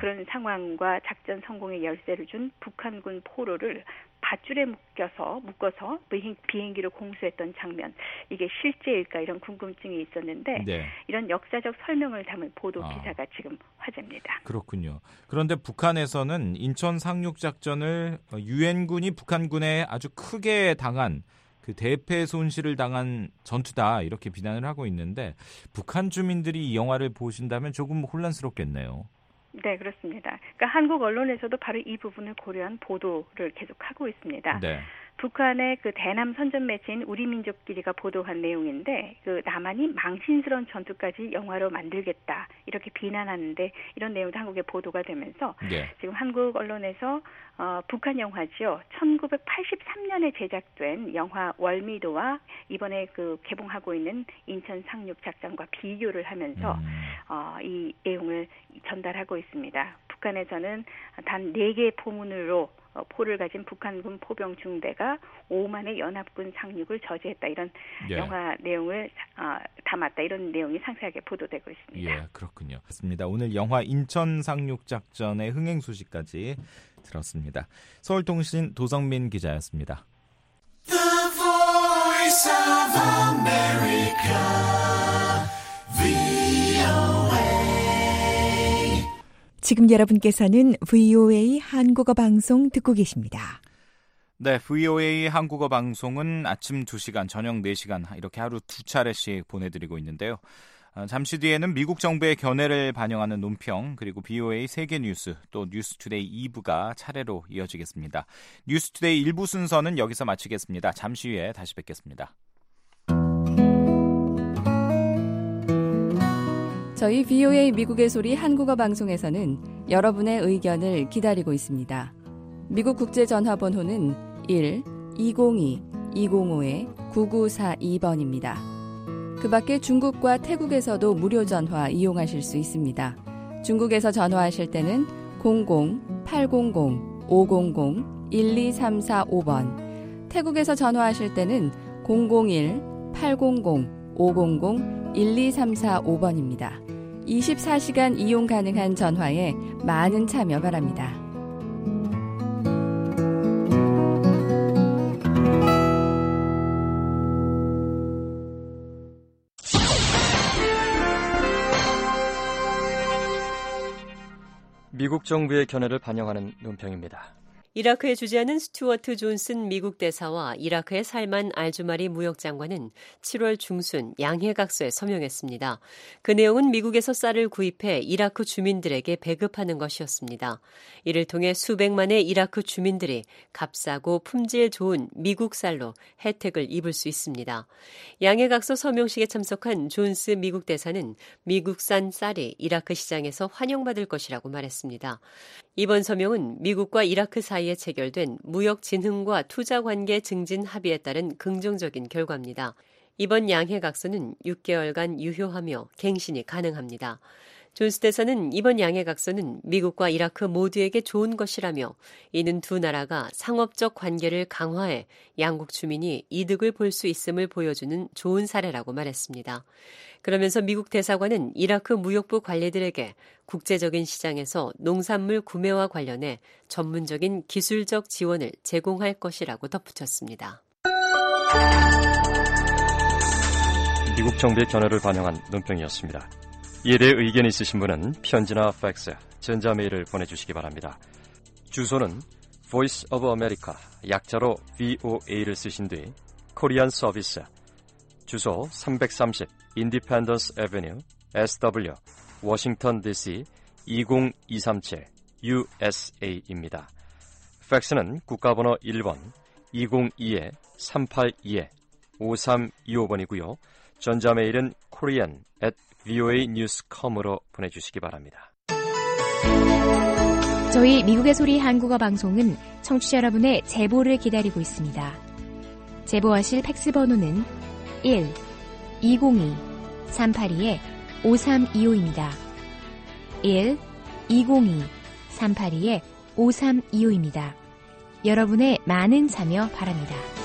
상황과 작전 성공의 열쇠를 준 북한군 포로를 밧줄에 묶여서 묶어서 비행, 비행기를 공수했던 장면, 이게 실제일까 이런 궁금증이 있었는데 네. 이런 역사적 설명을 담은 보도 기사가 아. 지금 화제입니다. 그렇군요. 그런데 북한에서는 인천 상륙작전을 유엔군이 북한군에 아주 크게 당한 그 대패 손실을 당한 전투다 이렇게 비난을 하고 있는데 북한 주민들이 이 영화를 보신다면 조금 혼란스럽겠네요. 네, 그렇습니다. 그러니까 한국 언론에서도 바로 이 부분을 고려한 보도를 계속하고 있습니다. 네. 북한의 그 대남 선전 매체인 우리민족끼리가 보도한 내용인데 그 남한이 망신스러운 전투까지 영화로 만들겠다 이렇게 비난하는데 이런 내용도 한국에 보도가 되면서 네. 지금 한국 언론에서 어, 북한 영화지요. 천구백팔십삼 년에 제작된 영화 월미도와 이번에 그 개봉하고 있는 인천 상륙 작전과 비교를 하면서 음. 어, 이 내용을 전달하고 있습니다. 북한에서는 단 네 개의 포문으로 어, 포를 가진 북한군 포병 중대가 오만의 연합군 상륙을 저지했다 이런 예. 영화 내용을 어, 담았다 이런 내용이 상세하게 보도되고 있습니다. 예, 그렇군요. 그렇습니다. 오늘 영화 인천 상륙 작전의 흥행 소식까지 들었습니다. 서울통신 도성민 기자였습니다. The Voice of America, 브이오에이. 지금 여러분께서는 브이오에이 한국어 방송 듣고 계십니다. 네, 브이오에이 한국어 방송은 아침 두 시간, 저녁 네 시간 이렇게 하루 두 차례씩 보내드리고 있는데요. 잠시 뒤에는 미국 정부의 견해를 반영하는 논평, 그리고 브이오에이 세계 뉴스, 또 뉴스투데이 이 부가 차례로 이어지겠습니다. 뉴스투데이 일 부 순서는 여기서 마치겠습니다. 잠시 후에 다시 뵙겠습니다. 저희 브이오에이 미국의 소리 한국어 방송에서는 여러분의 의견을 기다리고 있습니다. 미국 국제전화번호는 일 이공이 이공오 구구사이 번입니다. 그 밖에 중국과 태국에서도 무료 전화 이용하실 수 있습니다. 중국에서 전화하실 때는 공공 팔공공 오공공 일이삼사오 번, 태국에서 전화하실 때는 공공일 팔공공 오공공 일이삼사오 번입니다. 이십사 시간 이용 가능한 전화에 많은 참여 바랍니다. 미국 정부의 견해를 반영하는 논평입니다. 이라크에 주재하는 스튜어트 존슨 미국 대사와 이라크의 살만 알주마리 무역장관은 칠월 중순 양해각서에 서명했습니다. 그 내용은 미국에서 쌀을 구입해 이라크 주민들에게 배급하는 것이었습니다. 이를 통해 수백만의 이라크 주민들이 값싸고 품질 좋은 미국 쌀로 혜택을 입을 수 있습니다. 양해각서 서명식에 참석한 존스 미국 대사는 미국산 쌀이 이라크 시장에서 환영받을 것이라고 말했습니다. 이번 서명은 미국과 이라크 사이에 체결된 무역 진흥과 투자 관계 증진 합의에 따른 긍정적인 결과입니다. 이번 양해각서는 육 개월간 유효하며 갱신이 가능합니다. 존스 대사는 이번 양해각서는 미국과 이라크 모두에게 좋은 것이라며 이는 두 나라가 상업적 관계를 강화해 양국 주민이 이득을 볼 수 있음을 보여주는 좋은 사례라고 말했습니다. 그러면서 미국 대사관은 이라크 무역부 관리들에게 국제적인 시장에서 농산물 구매와 관련해 전문적인 기술적 지원을 제공할 것이라고 덧붙였습니다. 미국 정부의 견해를 반영한 논평이었습니다. 이에 대해 의견이 있으신 분은 편지나 팩스, 전자메일을 보내주시기 바랍니다. 주소는 Voice of America, 약자로 브이오에이를 쓰신 뒤 코리안 서비스, 주소 삼백삼십 인디펜던스 애비뉴 에스더블유 워싱턴 디씨 이공이삼칠 유에스에이입니다. 팩스는 국가번호 일 번 이공이 삼팔이 오삼이오 번이고요. 전자메일은 korean at 브이오에이 뉴스 닷컴으로 보내주시기 바랍니다. 저희 미국의 소리 한국어 방송은 청취자 여러분의 제보를 기다리고 있습니다. 제보하실 팩스 번호는 일 이공이 삼팔이 오삼이오입니다. 일 이공이 삼팔이 오삼이오입니다. 여러분의 많은 참여 바랍니다.